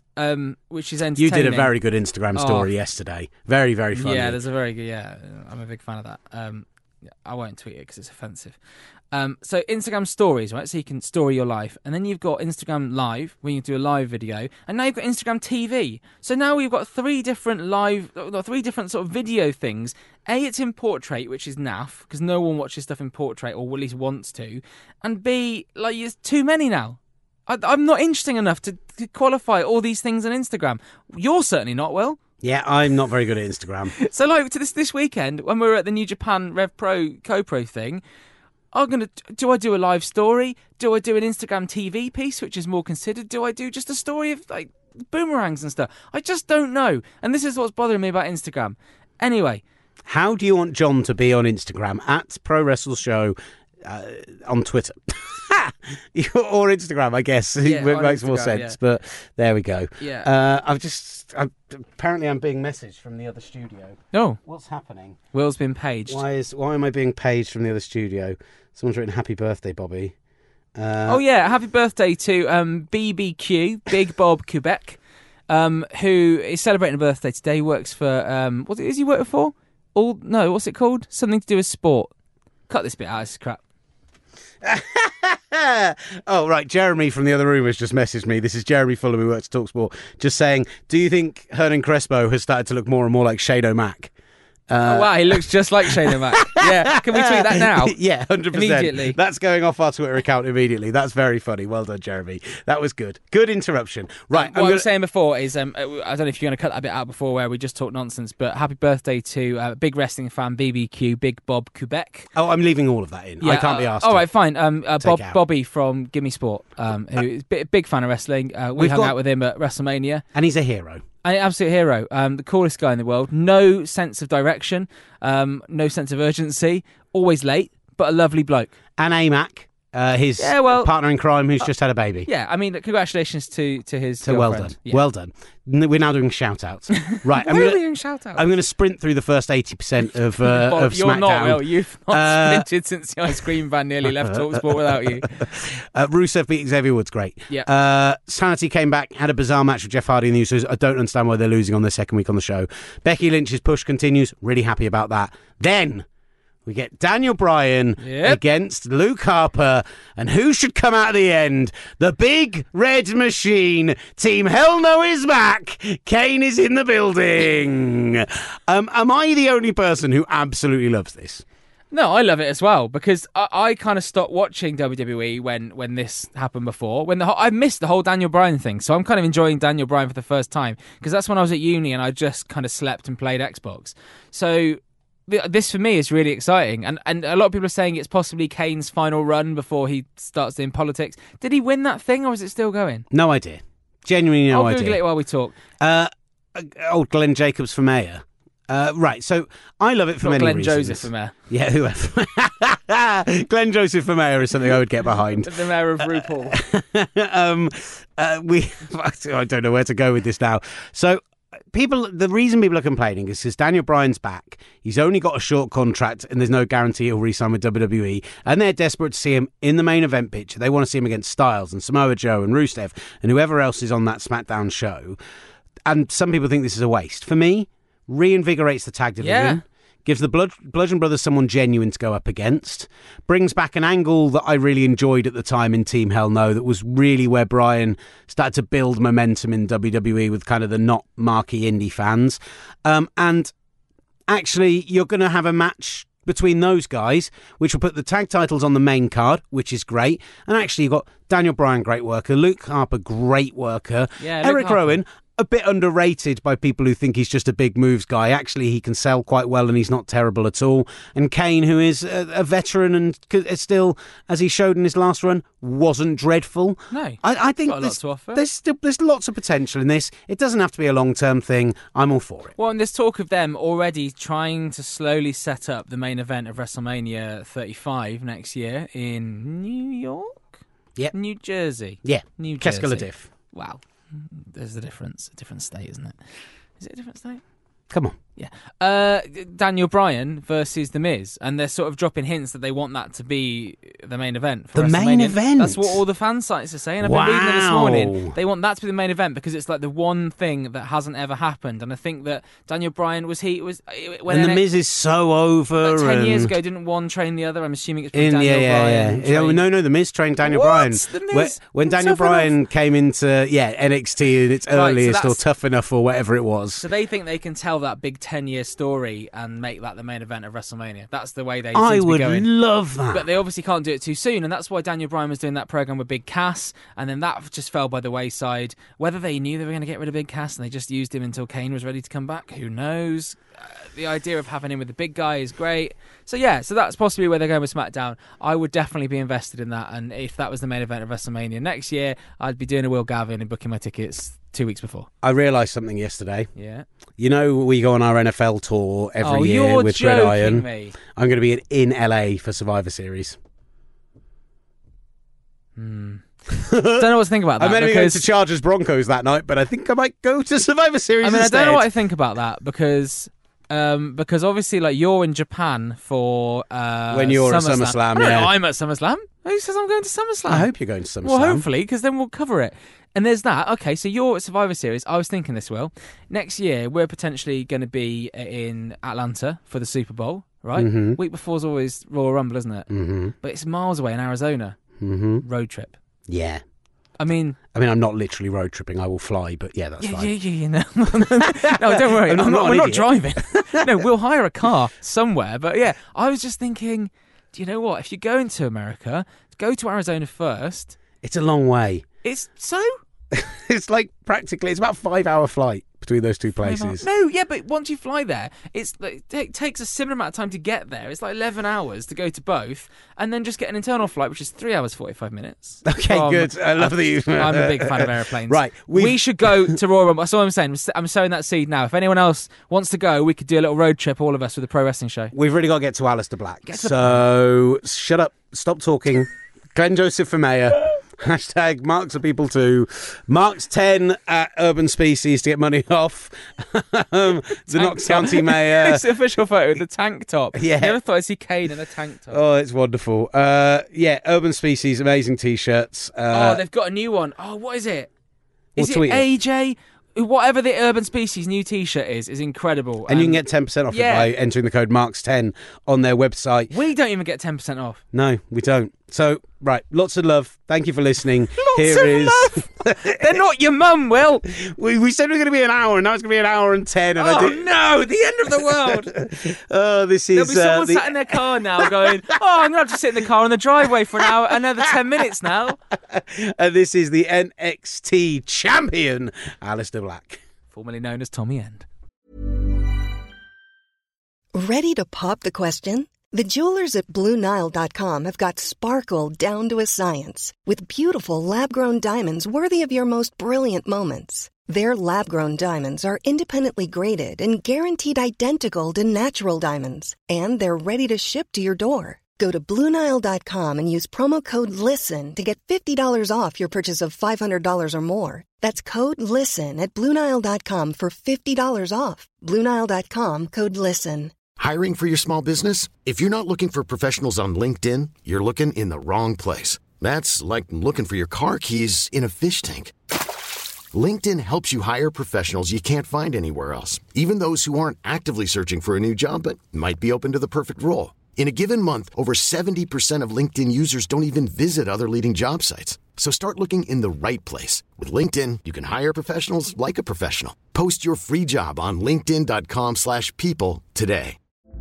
which is entertaining. You did a very good Instagram story yesterday. Very, very funny. Yeah, there's a very good. Yeah, I'm a big fan of that. I won't tweet it because it's offensive. So Instagram stories, right? So you can story your life, and then you've got Instagram Live, where you can do a live video, and now you've got Instagram TV. So now we've got three different sort of video things. A, it's in portrait, which is naff because no one watches stuff in portrait, or at least wants to. And B, like, there's too many now. I'm not interesting enough to qualify all these things on Instagram. You're certainly not, Will. Yeah, I'm not very good at Instagram. So, like, to this weekend, when we were at the New Japan Rev Pro Co-Pro thing, do I do a live story? Do I do an Instagram TV piece, which is more considered? Do I do just a story of, like, boomerangs and stuff? I just don't know. And this is what's bothering me about Instagram. Anyway. How do you want John to be on Instagram? At Pro Wrestle Show on Twitter. Or Instagram, I guess. Yeah, it makes more Instagram, sense, yeah. But there we go. Yeah. Apparently I'm being messaged from the other studio. Oh. What's happening? Will's been paged. Why am I being paged from the other studio? Someone's written "Happy Birthday, Bobby." Happy birthday to BBQ, Big Bob Quebec, who is celebrating a birthday today. He works for what is he working for? What's it called? Something to do with sport. Cut this bit out. This is crap. Oh, right. Jeremy from the other room has just messaged me. This is Jeremy Fuller, who works at TalkSport, just saying, do you think Hernan Crespo has started to look more and more like Shane O'Mac? Wow, he looks just like Shane O'Mac. Yeah, can we tweet that now? Yeah, 100%. Immediately. That's going off our Twitter account immediately. That's very funny. Well done, Jeremy. That was good. Good interruption. Right. What I was saying before is, I don't know if you're going to cut that bit out before where we just talk nonsense, but happy birthday to big wrestling fan BBQ, Big Bob Quebec. Oh, I'm leaving all of that in. Yeah, I can't be asked. All right, fine. Bobby from Gimme Sport, who is a big fan of wrestling. We hung out with him at WrestleMania. And he's a hero. An absolute hero, the coolest guy in the world. No sense of direction, no sense of urgency, always late, but a lovely bloke. And AMAC, his partner in crime who's just had a baby. Yeah, I mean, congratulations to his girlfriend. Well done. Yeah. Well done. We're now doing shout-outs. Right. Why are we doing shout-outs? I'm going to sprint through the first 80% of SmackDown. You're not, Will. You've not sprinted since the Ice Cream Van nearly left TalkSport without you. Rusev beating Xavier Woods, great. Yeah. Sanity came back, had a bizarre match with Jeff Hardy and the Usos. I don't understand why they're losing on their second week on the show. Becky Lynch's push continues. Really happy about that. Then we get Daniel Bryan against Luke Harper. And who should come out at the end? The big red machine. Team Hell No is back. Kane is in the building. Am I the only person who absolutely loves this? No, I love it as well, because I kind of stopped watching WWE when this happened before. I missed the whole Daniel Bryan thing, so I'm kind of enjoying Daniel Bryan for the first time, because that's when I was at uni and I just kind of slept and played Xbox. So this for me is really exciting, and a lot of people are saying it's possibly Kane's final run before he starts doing politics. Did he win that thing, or is it still going? No idea. Genuinely no idea. I'll Google it while we talk. Old Glenn Jacobs for mayor. Right, so I love it for many reasons. Glenn Joseph for mayor. Yeah, whoever. Glenn Joseph for mayor is something I would get behind. The mayor of RuPaul. I don't know where to go with this now. So the reason people are complaining is because Daniel Bryan's back. He's only got a short contract and there's no guarantee he'll re-sign with WWE. And they're desperate to see him in the main event picture. They want to see him against Styles and Samoa Joe and Rusev and whoever else is on that SmackDown show. And some people think this is a waste. For me, reinvigorates the tag division, gives the Bludgeon Brothers someone genuine to go up against, brings back an angle that I really enjoyed at the time in Team Hell No, that was really where Bryan started to build momentum in WWE with kind of the not marquee indie fans. And actually, you're going to have a match between those guys, which will put the tag titles on the main card, which is great. And actually, you've got Daniel Bryan, great worker, Luke Harper, great worker, Eric Rowan, a bit underrated by people who think he's just a big moves guy. Actually, he can sell quite well and he's not terrible at all. And Kane, who is a veteran and still, as he showed in his last run, wasn't dreadful. No, I think there's lots of potential in this. It doesn't have to be a long-term thing. I'm all for it. Well, and there's talk of them already trying to slowly set up the main event of WrestleMania 35 next year in New York? Yep. New Jersey? Yeah. New Jersey. Keskeladif. Wow. There's a difference. A different state, isn't it? Is it a different state? Come on. Daniel Bryan versus The Miz, and they're sort of dropping hints that they want that to be the main event. For The main WrestleMania. event? That's what all the fan sites are saying. I've been reading it this morning. They want that to be the main event because it's like the one thing that hasn't ever happened. And I think that Daniel Bryan when And The Miz is so over. Like 10 years and- ago, didn't one train the other? I'm assuming it's In, Daniel Bryan. yeah. No, The Miz trained Daniel What? Bryan. The Miz? When Daniel Tough Bryan came into NXT in its Right, so earliest or that's- Tough Enough or whatever it was. So they think they can tell that big 10-year story and make that the main event of WrestleMania. That's the way they seem I to be would going. love that. But they obviously can't do it too soon, and that's why Daniel Bryan was doing that program with Big Cass, and then that just fell by the wayside. Whether they knew they were going to get rid of Big Cass and they just used him until Kane was ready to come back, who knows? The idea of having him with the big guy is great. So that's possibly where they're going with SmackDown. I would definitely be invested in that, and if that was the main event of WrestleMania next year, I'd be doing a Will Gavin and booking my tickets 2 weeks before. I realised something yesterday. Yeah. You know, we go on our NFL tour every year you're with joking Gridiron. me. I'm going to be in LA for Survivor Series. Don't know what to think about that. I'm meant to be going because to Chargers Broncos that night, but I think I might go to Survivor Series I instead. don't know what I think about that because obviously, like, you're in Japan for When you're at SummerSlam, I don't yeah. know, I'm at SummerSlam. Who says I'm going to SummerSlam? I hope you're going to SummerSlam. Well, hopefully, because then we'll cover it. And there's that. Okay, so you're at Survivor Series. I was thinking this, Will. Next year, we're potentially going to be in Atlanta for the Super Bowl, right? Mm-hmm. Week before is always Royal Rumble, isn't it? Mm-hmm. But it's miles away in Arizona. Mm-hmm. Road trip. Yeah. I mean, I'm not literally road tripping. I will fly, but yeah, that's fine. Yeah. No, don't worry. I'm not an we're not idiot. driving. No, we'll hire a car somewhere. But yeah, I was just thinking, do you know what? If you're going to America, go to Arizona first. It's a long way. It's so... It's like practically, it's about a 5-hour flight between those two places. No, yeah, but once you fly there, it takes a similar amount of time to get there. It's like 11 hours to go to both, and then just get an internal flight, which is 3 hours 45 minutes. Okay, good. I love that you. I'm a big fan of airplanes. Right, we should go to Royal Rumble. That's all I'm saying. I'm sowing that seed now. If anyone else wants to go, we could do a little road trip, all of us, with the pro wrestling show. We've really got to get to Alistair Black. So shut up, stop talking. Glenn Joseph for mayor. Hashtag Marks are people too. Marks 10 at Urban Species to get money off. The Knox County Mayor. It's the official photo with the tank top. Yeah. Never thought I'd see Kane in a tank top. Oh, it's wonderful. Urban Species, amazing T-shirts. They've got a new one. Oh, what is it? Is We'll it tweet it. AJ? Whatever the Urban Species new T-shirt is incredible. And you can get 10% off it by entering the code Marks10 on their website. We don't even get 10% off. No, we don't. So, right, lots of love. Thank you for listening. Lots of love. They're not your mum, Will. We said we were going to be an hour, and now it's going to be an hour and 10. And No, the end of the world. Oh, this is... There'll be someone sat in their car now going, I'm going to have to sit in the car on the driveway for another 10 minutes now. And this is the NXT champion, Alistair Black. Formerly known as Tommy End. Ready to pop the question? The jewelers at BlueNile.com have got sparkle down to a science with beautiful lab-grown diamonds worthy of your most brilliant moments. Their lab-grown diamonds are independently graded and guaranteed identical to natural diamonds, and they're ready to ship to your door. Go to BlueNile.com and use promo code LISTEN to get $50 off your purchase of $500 or more. That's code LISTEN at BlueNile.com for $50 off. BlueNile.com, code LISTEN. Hiring for your small business? If you're not looking for professionals on LinkedIn, you're looking in the wrong place. That's like looking for your car keys in a fish tank. LinkedIn helps you hire professionals you can't find anywhere else, even those who aren't actively searching for a new job but might be open to the perfect role. In a given month, over 70% of LinkedIn users don't even visit other leading job sites. So start looking in the right place. With LinkedIn, you can hire professionals like a professional. Post your free job on linkedin.com/people today.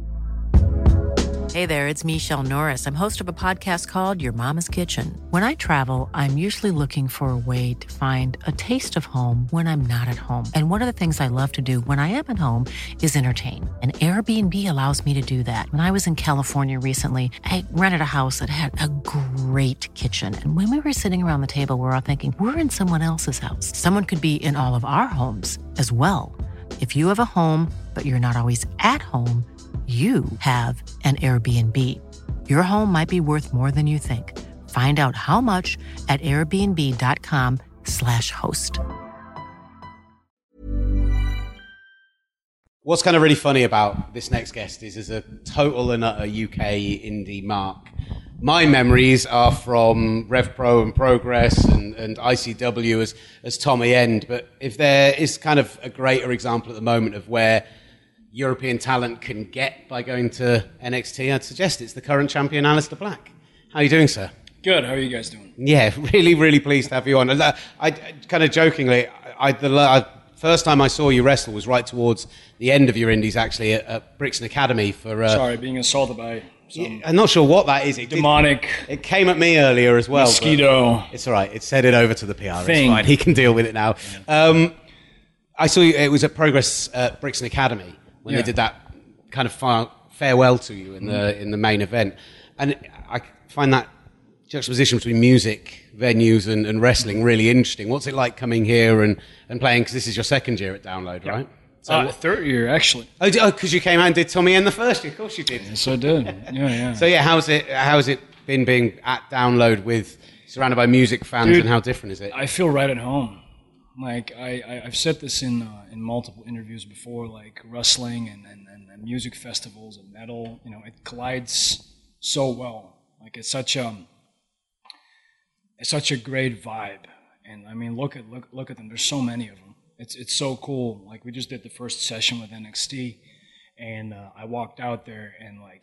Hey there, it's Michelle Norris. I'm host of a podcast called Your Mama's Kitchen. When I travel, I'm usually looking for a way to find a taste of home when I'm not at home. And one of the things I love to do when I am at home is entertain. And Airbnb allows me to do that. When I was in California recently, I rented a house that had a great kitchen. And when we were sitting around the table, we were all thinking, we're in someone else's house. Someone could be in all of our homes as well. If you have a home, but you're not always at home, you have an Airbnb. Your home might be worth more than you think. Find out how much at airbnb.com/host. What's kind of really funny about this next guest is, as a total and utter UK indie mark, my memories are from Rev Pro and Progress and ICW as Tommy End. But if there is kind of a greater example at the moment of where European talent can get by going to NXT, I'd suggest it's the current champion, Aleister Black. How are you doing, sir? Good. How are you guys doing? Yeah, really, really pleased to have you on. I kind of jokingly, the first time I saw you wrestle was right towards the end of your indies, actually, at Brixton Academy for... Sorry, being assaulted by some... I'm not sure what that is. Demonic... It came at me earlier as well. Mosquito. It's all right. It's headed over to the PR. Thing. It's fine. He can deal with it now. Yeah. I saw you... It was at Progress Brixton Academy when they did that kind of farewell to you in the main event. And I find that juxtaposition between music venues and wrestling really interesting. What's it like coming here and playing, because this is your second year at Download, right? So third year, actually. Oh, because you came out and did Tommy End the first year. Of course you did. Yes, I did. Yeah. So yeah, how's it been being at Download with surrounded by music fans? Dude, and how different is it? I feel right at home. Like I've said this in multiple interviews before, like wrestling and music festivals and metal, it collides so well. Like it's such a great vibe. And I mean, look at them. There's so many of them. It's so cool. Like we just did the first session with NXT, and I walked out there and like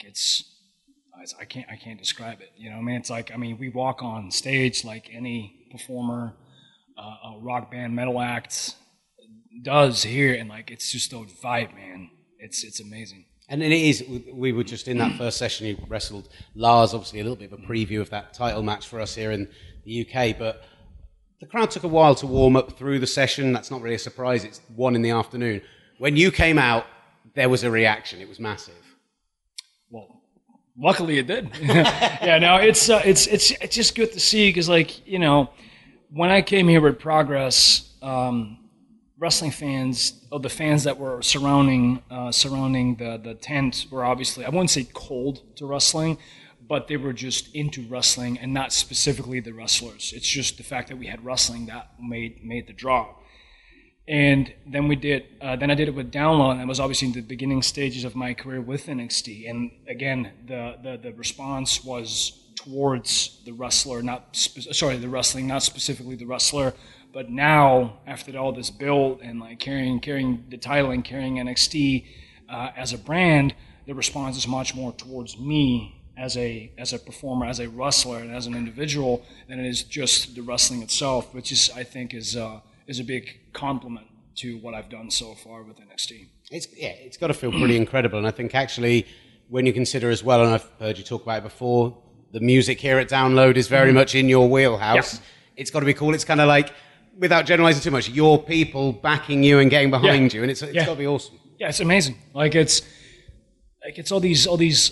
I can't describe it. It's like, we walk on stage like any performer, a rock band, metal act does here, and like it's just a vibe, man. It's amazing. And it is. We were just in that first session. You wrestled Lars, obviously a little bit of a preview of that title match for us here in the UK, but the crowd took a while to warm up through the session. That's not really a surprise. It's 1 PM. When you came out, there was a reaction. It was massive. Well, luckily it did. Yeah, no, it's just good to see, because when I came here with Progress, wrestling fans, or the fans that were surrounding the tent, were obviously, I wouldn't say cold to wrestling, but they were just into wrestling and not specifically the wrestlers. It's just the fact that we had wrestling that made the draw. And then I did it with Download, and that was obviously in the beginning stages of my career with NXT. And again, the response was towards the wrestler, the wrestling, not specifically the wrestler. But now, after all this build and like carrying the title and carrying NXT as a brand, the response is much more towards me as a performer, as a wrestler, and as an individual than it is just the wrestling itself, which I think is a big compliment to what I've done so far with NXT. It's got to feel pretty incredible, and I think actually when you consider as well, and I've heard you talk about it before, the music here at Download is very much in your wheelhouse. Yeah. It's got to be cool. It's kind of like, without generalizing too much, your people backing you and getting behind you, and it's got to be awesome. Yeah, it's amazing. It's all these.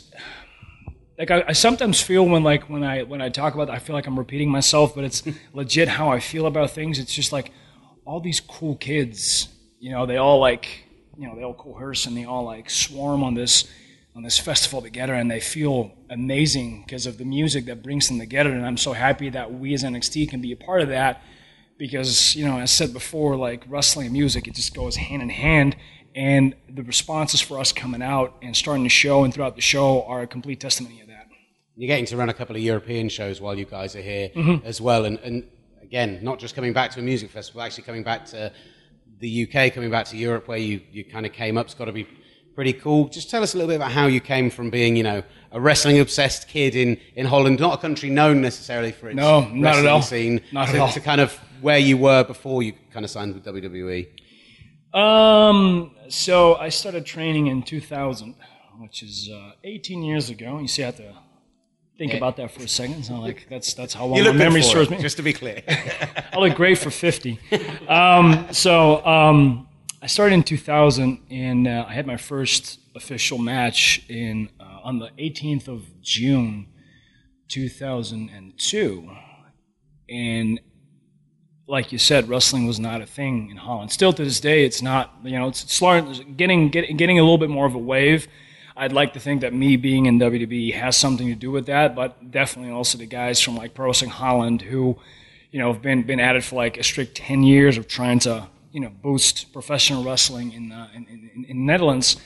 Like I sometimes feel when I talk about it, I feel like I'm repeating myself, but it's legit how I feel about things. It's just like all these cool kids, they all they all coerce and they all swarm on this festival together, and they feel amazing because of the music that brings them together. And I'm so happy that we as NXT can be a part of that, because as I said before, wrestling and music, it just goes hand in hand. And the responses for us coming out and starting the show and throughout the show are a complete testimony of that. You're getting to run a couple of European shows while you guys are here as well. And again, not just coming back to a music festival, actually coming back to the UK, coming back to Europe where you kind of came up. It's got to be pretty cool. Just tell us a little bit about how you came from being, a wrestling-obsessed kid in Holland, not a country known necessarily for its wrestling scene, not at all. To kind of where you were before you kind of signed with WWE. So I started training in 2000, which is 18 years ago. You see, I have to think about that for a second. So that's how long my memory serves me. Just to be clear, I look great for 50. I started in 2000, and I had my first official match on the 18th of June, 2002, and like you said, wrestling was not a thing in Holland. Still to this day, it's not. It's getting a little bit more of a wave. I'd like to think that me being in WWE has something to do with that, but definitely also the guys from Pro Wrestling Holland who, have been at it for a strict 10 years of trying to, boost professional wrestling in Netherlands.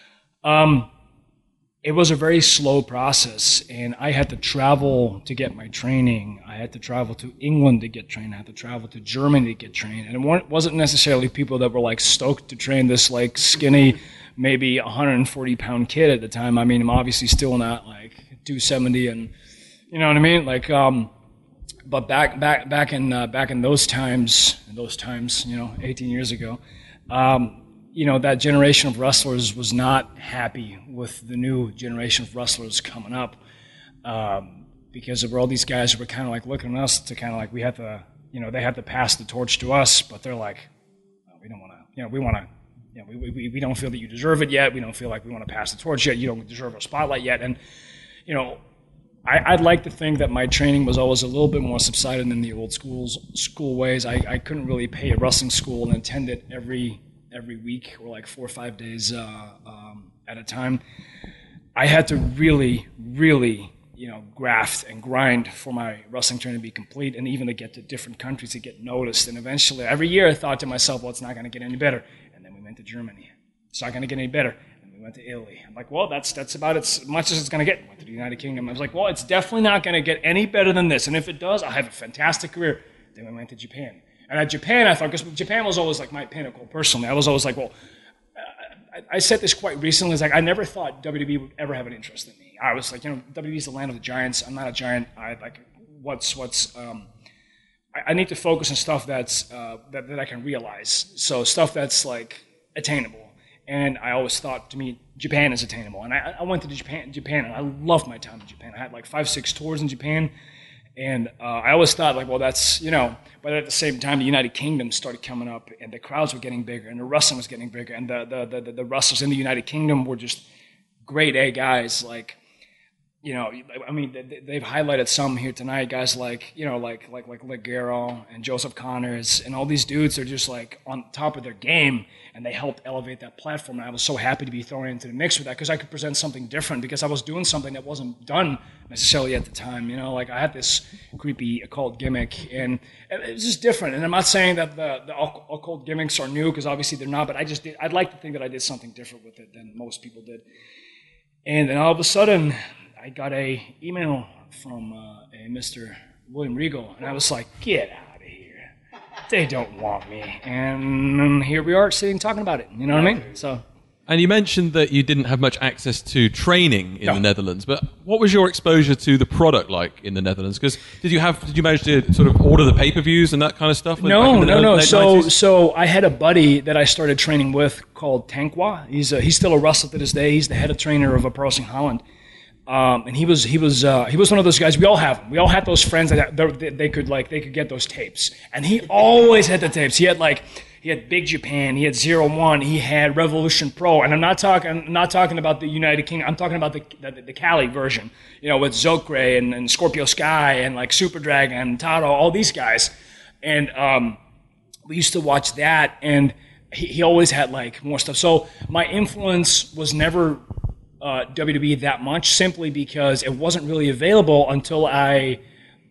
It was a very slow process, and I had to travel to get my training. I had to travel to England to get trained. I had to travel to Germany to get trained. And it wasn't necessarily people that were like stoked to train this like skinny, maybe 140-pound kid at the time. I mean, I'm obviously still not like 270, and you know what I mean. Like, but back in those times, 18 years ago. That generation of wrestlers was not happy with the new generation of wrestlers coming up, because there were all these guys who were kind of like looking at us to kind of like we had to, they had to pass the torch to us, but they're like, we don't want to, we want to, we don't feel that you deserve it yet. We don't feel like we want to pass the torch yet. You don't deserve a spotlight yet. And, I'd like to think that my training was always a little bit more subsided than the old school ways. I couldn't really pay a wrestling school and attend it every week or like 4 or 5 days at a time. I had to really, really, graft and grind for my wrestling training to be complete, and even to get to different countries to get noticed. And eventually, every year I thought to myself, well, it's not going to get any better. And then we went to Germany. It's not going to get any better. And we went to Italy. I'm like, well, that's about as much as it's going to get. Went to the United Kingdom. I was like, well, it's definitely not going to get any better than this. And if it does, I'll have a fantastic career. Then we went to Japan. And at Japan, I thought, because Japan was always like my pinnacle personally. I was always like, well, I said this quite recently. It's like I never thought WWE would ever have an interest in me. I was like, WWE is the land of the giants. I'm not a giant. I need to focus on stuff that's that I can realize. So stuff that's like attainable. And I always thought, to me, Japan is attainable. And I went to Japan, and I loved my time in Japan. I had like 5-6 tours in Japan. And I always thought, like, well, that's, but at the same time, the United Kingdom started coming up, and the crowds were getting bigger, and the wrestling was getting bigger, and the wrestlers in the United Kingdom were just grade A guys. Like, they've highlighted some here tonight, guys like Ligero and Joseph Connors, and all these dudes are just like on top of their game, and they helped elevate that platform. And I was so happy to be thrown into the mix with that, because I could present something different, because I was doing something that wasn't done necessarily at the time. Like I had this creepy occult gimmick, and it was just different. And I'm not saying that the occult gimmicks are new, because obviously they're not, but I'd like to think that I did something different with it than most people did. And then all of a sudden, I got an email from a Mr. William Regal, and I was like, get out of here. They don't want me. And here we are sitting talking about it. You know what I mean? So. And you mentioned that you didn't have much access to training in the Netherlands, but what was your exposure to the product like in the Netherlands? Because did you manage to sort of order the pay-per-views and that kind of stuff? No. So I had a buddy that I started training with called Tankwa. He's still a wrestler to this day. He's the head of trainer of Pro Wrestling Holland. And he was one of those guys. We all have them. We all had those friends that they could get those tapes. And he always had the tapes. He had Big Japan, he had 0-1, he had Revolution Pro, and I'm not talking about the United Kingdom. I'm talking about the Cali version, with Zokre and Scorpio Sky and like Super Dragon and Taro, all these guys. And we used to watch that, and he always had like more stuff. So my influence was never WWE that much, simply because it wasn't really available until I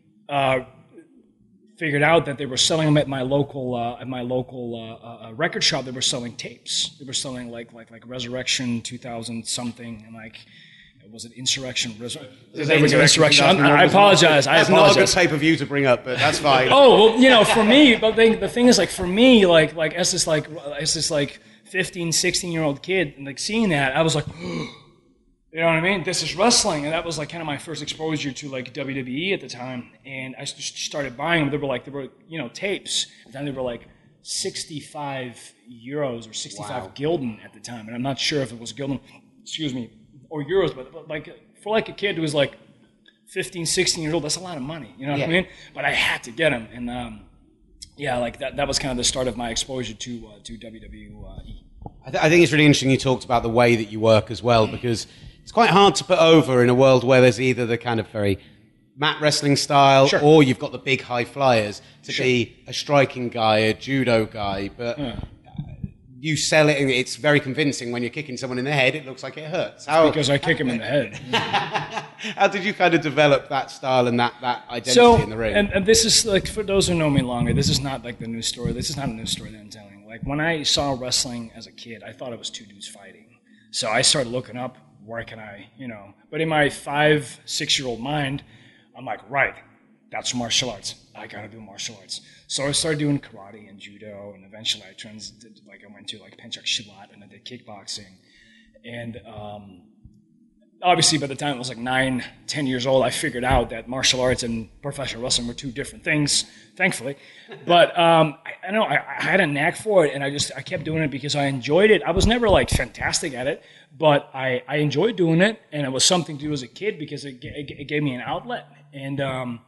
figured out that they were selling them at my local record shop. They were selling tapes. They were selling like Resurrection 2000 something, and like was it Insurrection? Insurrection. I apologize. That's not a good pay-per-view to bring up, but that's fine. Oh well, for me, but the thing is, like for me, like as this 15, 16-year-old kid, and like seeing that, I was like. You know what I mean? This is wrestling, and that was like kind of my first exposure to like WWE at the time. And I just started buying them. They were tapes. And then they were like 65 euros or 65 gulden at the time, and I'm not sure if it was gulden, or euros, but like for like a kid who was like 15, 16 years old, that's a lot of money. You know what I mean? But I had to get them, and like that was kind of the start of my exposure to WWE. I think it's really interesting you talked about the way that you work as well, because it's quite hard to put over in a world where there's either the kind of very mat wrestling style, or you've got the big high flyers to be a striking guy, a judo guy, but you sell it and it's very convincing. When you're kicking someone in the head, it looks like it hurts. Because I kick him in the head. How did you kind of develop that style and that identity in the ring? And this is like, for those who know me longer, this is not like the news story. This is not a news story that I'm telling. Like when I saw wrestling as a kid, I thought it was two dudes fighting. So I started looking up, where can I, but in my 5-6-year-old mind, I'm like, right, that's martial arts. I gotta do martial arts. So I started doing karate and judo, and eventually I went to like Pencak Silat, and I did kickboxing. And obviously by the time I was like 9, 10 years old, I figured out that martial arts and professional wrestling were two different things, thankfully. But I had a knack for it, and I kept doing it because I enjoyed it. I was never like fantastic at it, but I enjoyed doing it, and it was something to do as a kid because it gave me an outlet. And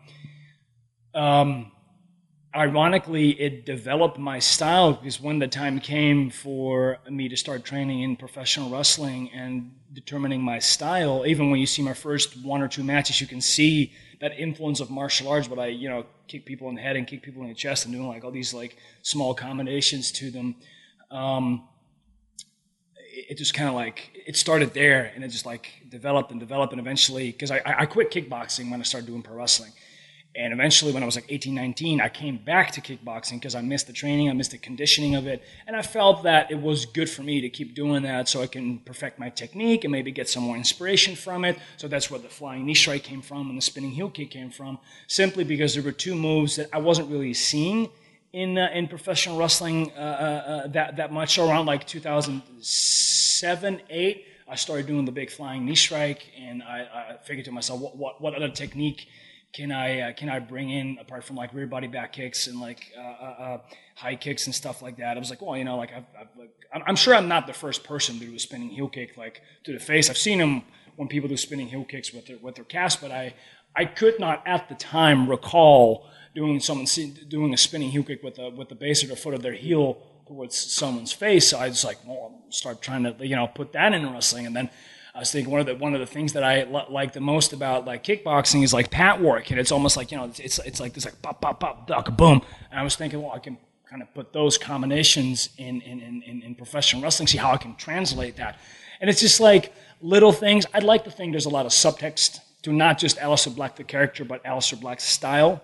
ironically, it developed my style because when the time came for me to start training in professional wrestling and determining my style, even when you see my first 1 or 2 matches, you can see that influence of martial arts, but I, kick people in the head and kick people in the chest and doing like all these like small combinations to them. It just kind of like, it started there and it just like developed and eventually, because I quit kickboxing when I started doing pro wrestling. And eventually when I was like 18, 19, I came back to kickboxing because I missed the training, I missed the conditioning of it. And I felt that it was good for me to keep doing that so I can perfect my technique and maybe get some more inspiration from it. So that's where the flying knee strike came from and the spinning heel kick came from, simply because there were two moves that I wasn't really seeing in professional wrestling that much. So around like 2007, 8, I started doing the big flying knee strike, and I figured to myself, what other technique can I bring in apart from like rear body back kicks and like high kicks and stuff like that? I was like, well, I'm sure I'm not the first person to do a spinning heel kick like to the face. I've seen them when people do spinning heel kicks with their cast, but I could not at the time recall doing a spinning heel kick with the base of their foot of their heel towards someone's face. So I just like, well, start trying to put that in wrestling. And then I was thinking one of the things that I like the most about like kickboxing is like pat work, and it's almost like it's like this like pop pop pop duck boom. And I was thinking, well, I can kind of put those combinations in professional wrestling, see how I can translate that. And it's just like little things. I'd like to think there's a lot of subtext to not just Aleister Black the character, but Aleister Black's style.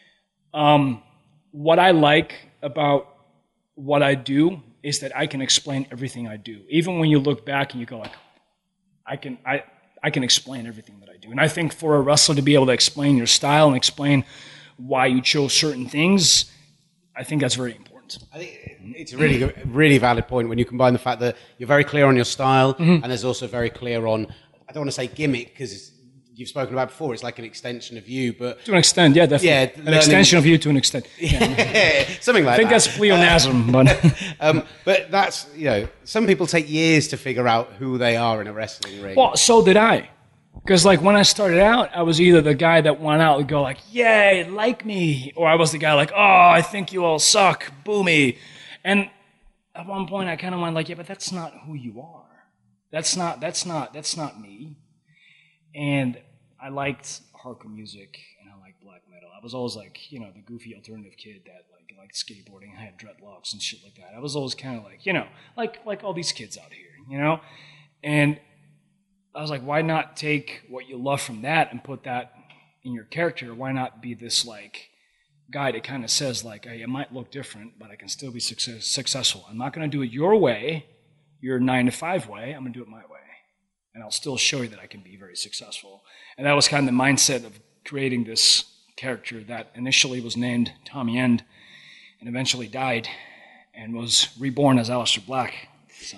What I like about what I do is that I can explain everything I do. Even when you look back and you go like, I can explain everything that I do. And I think for a wrestler to be able to explain your style and explain why you chose certain things, I think that's very important. I think it's a really valid point when you combine the fact that you're very clear on your style, and there's also very clear on, I don't want to say gimmick because you've spoken about before, it's like an extension of you, but... To an extent, yeah, definitely. Yeah, an extension of you to an extent. Yeah. Something like that. I think that's pleonasm, but... but that's, some people take years to figure out who they are in a wrestling ring. Well, so did I. Because, like, when I started out, I was either the guy that went out and go, like, yay, like me, or I was the guy like, oh, I think you all suck, boo me. And at one point, I kind of went like, yeah, but that's not who you are. That's not me. And I liked hardcore music, and I liked black metal. I was always like, the goofy alternative kid that liked skateboarding. I had dreadlocks and shit like that. I was always kind of like, like all these kids out here, And I was like, why not take what you love from that and put that in your character? Why not be this like guy that kind of says like, hey, it might look different, but I can still be successful. I'm not going to do it your way, your 9-to-5 way. I'm going to do it my way. And I'll still show you that I can be very successful. And that was kind of the mindset of creating this character that initially was named Tommy End and eventually died and was reborn as Aleister Black. So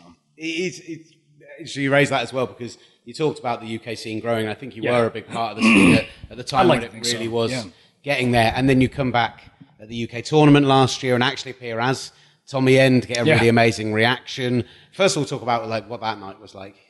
you raised that as well because you talked about the UK scene growing. I think you were a big part of the scene at the time when it really was getting there. And then you come back at the UK tournament last year and actually appear as Tommy End, get a really amazing reaction. First of all, talk about like what that night was like.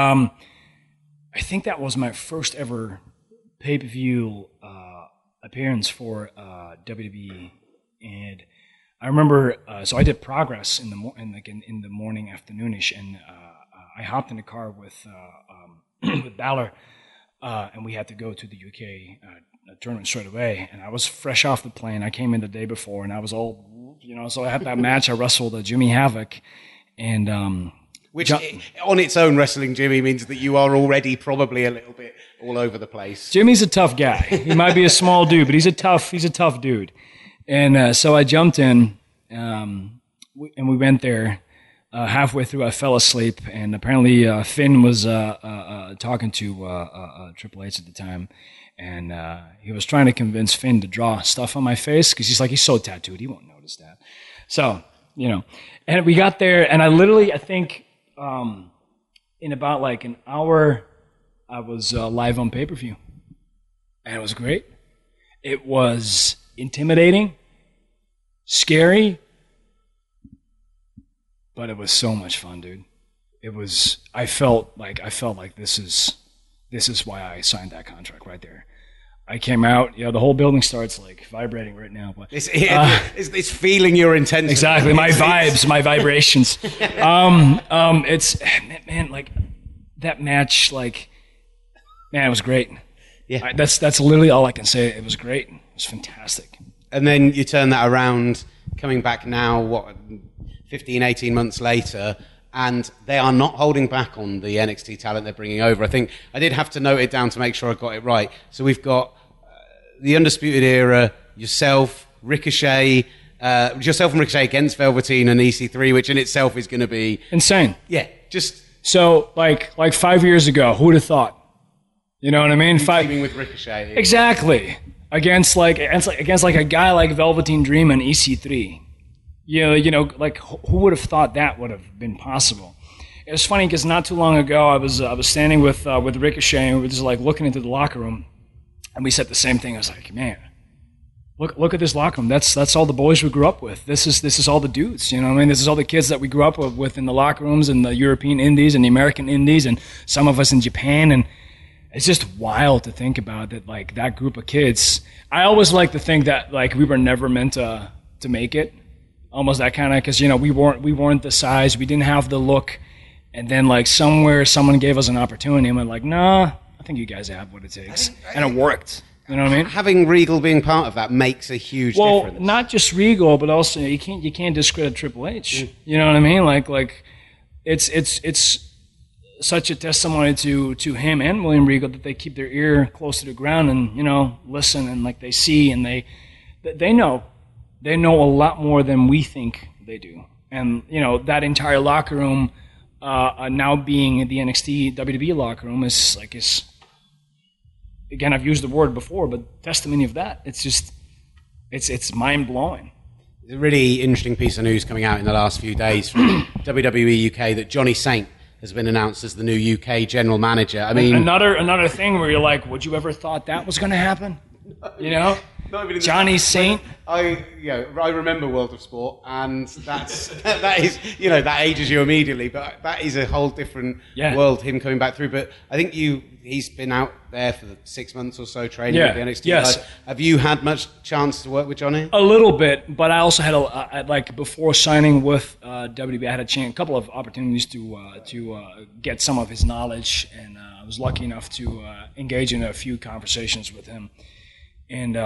I think that was my first ever pay-per-view appearance for WWE, and I remember. So I did Progress in the morning, afternoonish, and I hopped in the car with Balor, and we had to go to the UK tournament straight away. And I was fresh off the plane. I came in the day before, and I was all, So I had that match. I wrestled Jimmy Havoc, and. Which, on its own, wrestling Jimmy means that you are already probably a little bit all over the place. Jimmy's a tough guy. He might be a small dude, but he's a tough dude. And so I jumped in, we went there. Halfway through, I fell asleep, and apparently Finn was talking to Triple H at the time, and he was trying to convince Finn to draw stuff on my face because he's so tattooed, he won't notice that. So, and we got there, and I think in about like an hour, I was live on pay-per-view, and it was great. It was intimidating, scary, but it was so much fun, dude. I felt like this is why I signed that contract right there. I came out, the whole building starts like vibrating right now. But it's feeling your intensity. Exactly, my vibes, my vibrations. It's man, like that match, like man, it was great. Yeah, that's literally all I can say. It was great. It was fantastic. And then you turn that around, coming back now, 15, 18 months later, and they are not holding back on the NXT talent they're bringing over. I think I did have to note it down to make sure I got it right. So we've got the Undisputed Era, yourself, Ricochet, yourself and Ricochet against Velveteen and EC3, which in itself is going to be insane. Yeah, just so like 5 years ago, who would have thought? You know what I mean? Teaming with Ricochet, exactly, against a guy like Velveteen Dream and EC3. Like who would have thought that would have been possible? It was funny because not too long ago I was standing with Ricochet, and we were just like looking into the locker room, and we said the same thing. I was like, man, look at this locker room. That's all the boys we grew up with. This is all the dudes. You know what I mean? This is all the kids that we grew up with in the locker rooms, and the European indies and the American indies, and some of us in Japan. And it's just wild to think about that. Like that group of kids. I always like to think that like we were never meant to make it. Almost that kind of, because we weren't the size, we didn't have the look, and then like somewhere someone gave us an opportunity, and we're like, nah, I think you guys have what it takes, and it worked. You know what I mean? Having Regal being part of that makes a huge difference. Well, not just Regal, but also you can't discredit Triple H. You know what I mean? Like it's such a testimony to him and William Regal that they keep their ear close to the ground and listen, and like they see, and they know. They know a lot more than we think they do. And, that entire locker room now being the NXT WWE locker room is again, I've used the word before, but testimony of that. It's just, it's mind-blowing. There's a really interesting piece of news coming out in the last few days from WWE UK that Johnny Saint has been announced as the new UK general manager. I mean, another thing where you're like, would you ever thought that was going to happen? Johnny Saint. I remember World of Sport, and that is that ages you immediately. But that is a whole different world. Him coming back through. But I think he's been out there for 6 months or so training with the NXT. Yes. Have you had much chance to work with Johnny? A little bit, but I also had before signing with WWE, I had a couple of opportunities to get some of his knowledge, and I was lucky enough to engage in a few conversations with him. And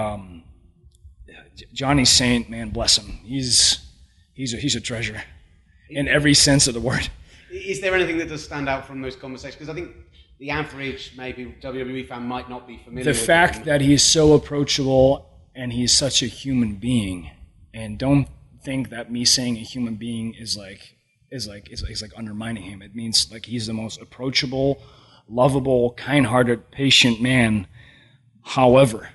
Johnny Saint, man, bless him. He's a treasure in every sense of the word. Is there anything that does stand out from those conversations? Because I think the average maybe WWE fan might not be familiar with the fact that he's so approachable and he's such a human being. And don't think that me saying a human being is like undermining him. It means like he's the most approachable, lovable, kind-hearted, patient man. However,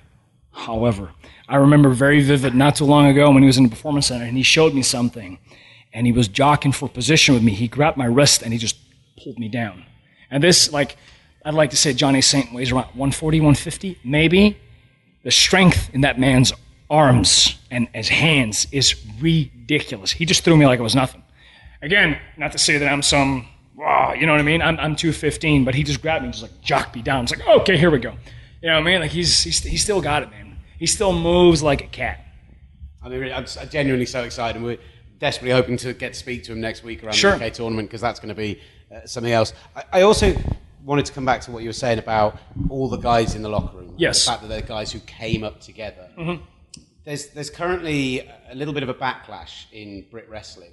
I remember very vivid not too long ago when he was in the Performance Center and he showed me something and he was jockeying for position with me. He grabbed my wrist and he just pulled me down. And this, I'd like to say Johnny Saint weighs around 140, 150, maybe. The strength in that man's arms and his hands is ridiculous. He just threw me like it was nothing. Again, not to say that I'm some, you know what I mean? I'm 215, but he just grabbed me and just like jocked me down. It's like, okay, here we go. You know what I mean? Like he's still got it, man. He still moves like a cat. I mean, I'm genuinely so excited. We're desperately hoping to get to speak to him next week around the UK tournament because that's going to be something else. I also wanted to come back to what you were saying about all the guys in the locker room. Yes. The fact that they're guys who came up together. Mm-hmm. There's currently a little bit of a backlash in Brit wrestling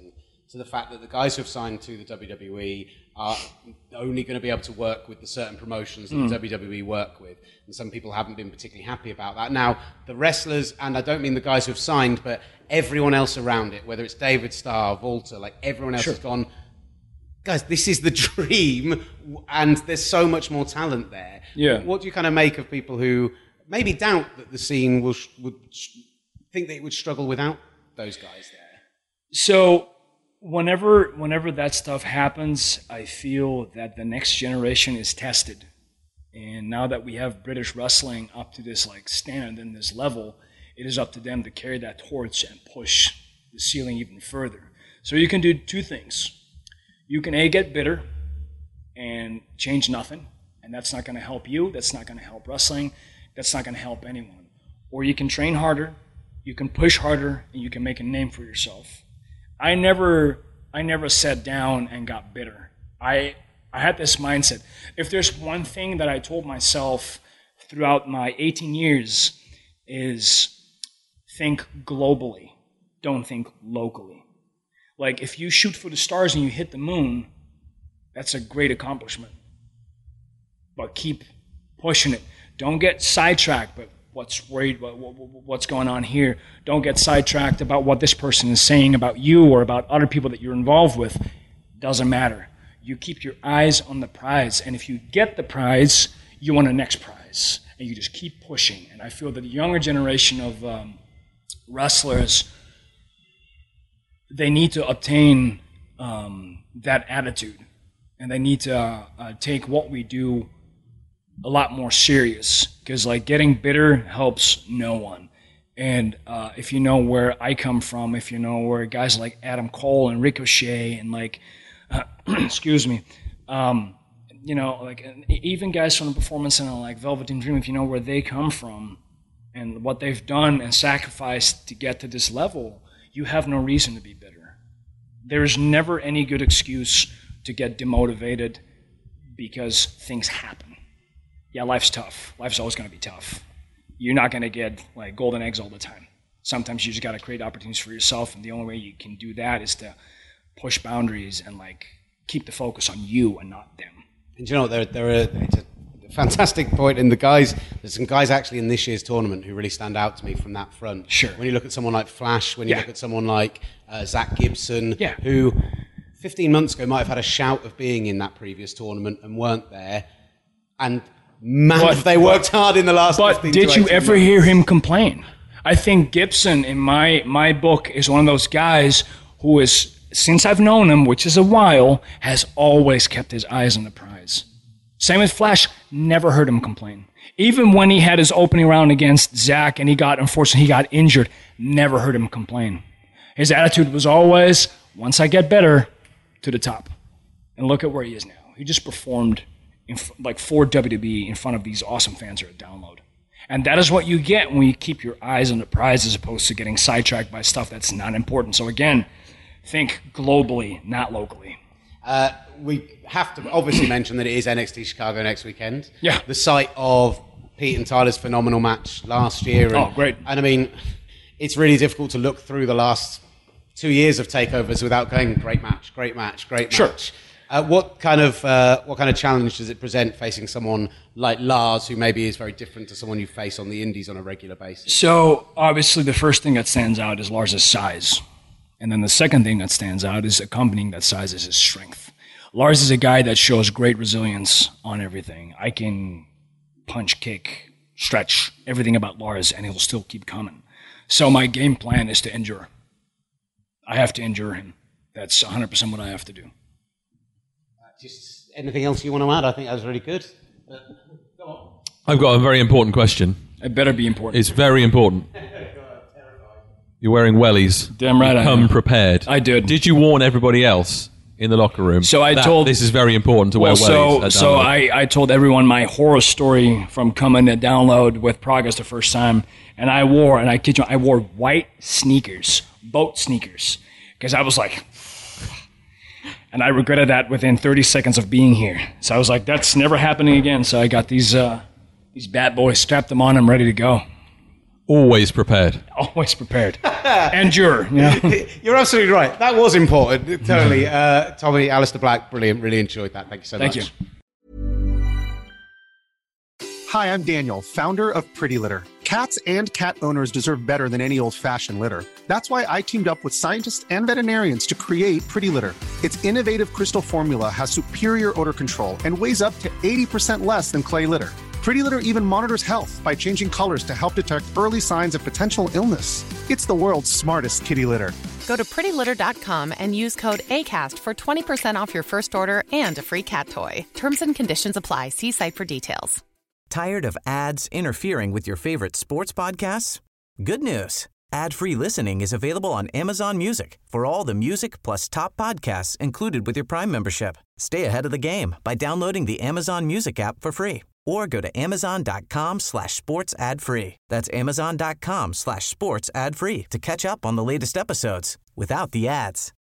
to the fact that the guys who have signed to the WWE are only going to be able to work with the certain promotions that the WWE work with. And some people haven't been particularly happy about that. Now, the wrestlers, and I don't mean the guys who have signed, but everyone else around it, whether it's David Starr, Walter, like everyone else has gone, guys, this is the dream, and there's so much more talent there. Yeah. What do you kind of make of people who maybe doubt that the scene would think that it would struggle without those guys there? So whenever that stuff happens, I feel that the next generation is tested. And now that we have British wrestling up to this like standard and this level, it is up to them to carry that torch and push the ceiling even further. So you can do two things. You can get bitter and change nothing, and that's not going to help you, that's not going to help wrestling, that's not going to help anyone. Or you can train harder, you can push harder, and you can make a name for yourself. I never sat down and got bitter. I had this mindset. If there's one thing that I told myself throughout my 18 years is think globally, don't think locally. Like, if you shoot for the stars and you hit the moon, that's a great accomplishment. But keep pushing it. Don't get sidetracked, but what's going on here. Don't get sidetracked about what this person is saying about you or about other people that you're involved with. Doesn't matter. You keep your eyes on the prize. And if you get the prize, you want the next prize. And you just keep pushing. And I feel that the younger generation of wrestlers, they need to obtain that attitude, and they need to take what we do a lot more serious, because like getting bitter helps no one. And if you know where I come from, if you know where guys like Adam Cole and Ricochet and like excuse me, you know, like even guys from the Performance Center like Velveteen Dream, if you know where they come from and what they've done and sacrificed to get to this level, you have no reason to be bitter. There's never any good excuse to get demotivated because things happen. Yeah, life's tough. Life's always going to be tough. You're not going to get like golden eggs all the time. Sometimes you just got to create opportunities for yourself, and the only way you can do that is to push boundaries and like keep the focus on you and not them. And you know, it's a fantastic point. And there's some guys actually in this year's tournament who really stand out to me from that front. Sure. When you look at someone like Flash, when you look at someone like Zach Gibson, who 15 months ago might have had a shout of being in that previous tournament and weren't there. And man, they worked hard in the last 15 But did you ever months. hear him complain? I think Gibson, in my book, is one of those guys who is, since I've known him, which is a while, has always kept his eyes on the prize. Same with Flash, never heard him complain. Even when he had his opening round against Zach and unfortunately he got injured, never heard him complain. His attitude was always, once I get better, to the top. And look at where he is now. He just performed for WWE in front of these awesome fans who are at Download. And that is what you get when you keep your eyes on the prize as opposed to getting sidetracked by stuff that's not important. So again, think globally, not locally. We have to obviously mention that it is NXT Chicago next weekend. Yeah. The site of Pete and Tyler's phenomenal match last year. And, great. And I mean, it's really difficult to look through the last 2 years of takeovers without going, great match, great match, great match. Sure. What kind of challenge does it present facing someone like Lars, who maybe is very different to someone you face on the indies on a regular basis? So obviously the first thing that stands out is Lars' size. And then the second thing that stands out is accompanying that size is his strength. Lars is a guy that shows great resilience on everything. I can punch, kick, stretch, everything about Lars, and he'll still keep coming. So my game plan is to endure. I have to endure him. That's 100% what I have to do. Just anything else you want to add? I think that was really good. Go on. I've got a very important question. It better be important. It's very important. You're wearing wellies. Damn right I am. Come prepared. I did. Did you warn everybody else in the locker room that this is very important to wear wellies? So I told everyone my horror story from coming to Download with Progress the first time, and I kid you, I wore white sneakers, boat sneakers, because I was like, and I regretted that within 30 seconds of being here. So I was like, that's never happening again. So I got these bad boys, strapped them on, I'm ready to go. always prepared. Always prepared. Endure. You know? You're absolutely right. That was important. Totally. Tommy, Alistair Black, brilliant. Really enjoyed that. Thank you so much. Thank you. Hi, I'm Daniel, founder of Pretty Litter. Cats and cat owners deserve better than any old-fashioned litter. That's why I teamed up with scientists and veterinarians to create Pretty Litter. Its innovative crystal formula has superior odor control and weighs up to 80% less than clay litter. Pretty Litter even monitors health by changing colors to help detect early signs of potential illness. It's the world's smartest kitty litter. Go to prettylitter.com and use code ACAST for 20% off your first order and a free cat toy. Terms and conditions apply. See site for details. Tired of ads interfering with your favorite sports podcasts? Good news. Ad-free listening is available on Amazon Music for all the music plus top podcasts included with your Prime membership. Stay ahead of the game by downloading the Amazon Music app for free or go to amazon.com/sports ad free. That's amazon.com/sports ad free to catch up on the latest episodes without the ads.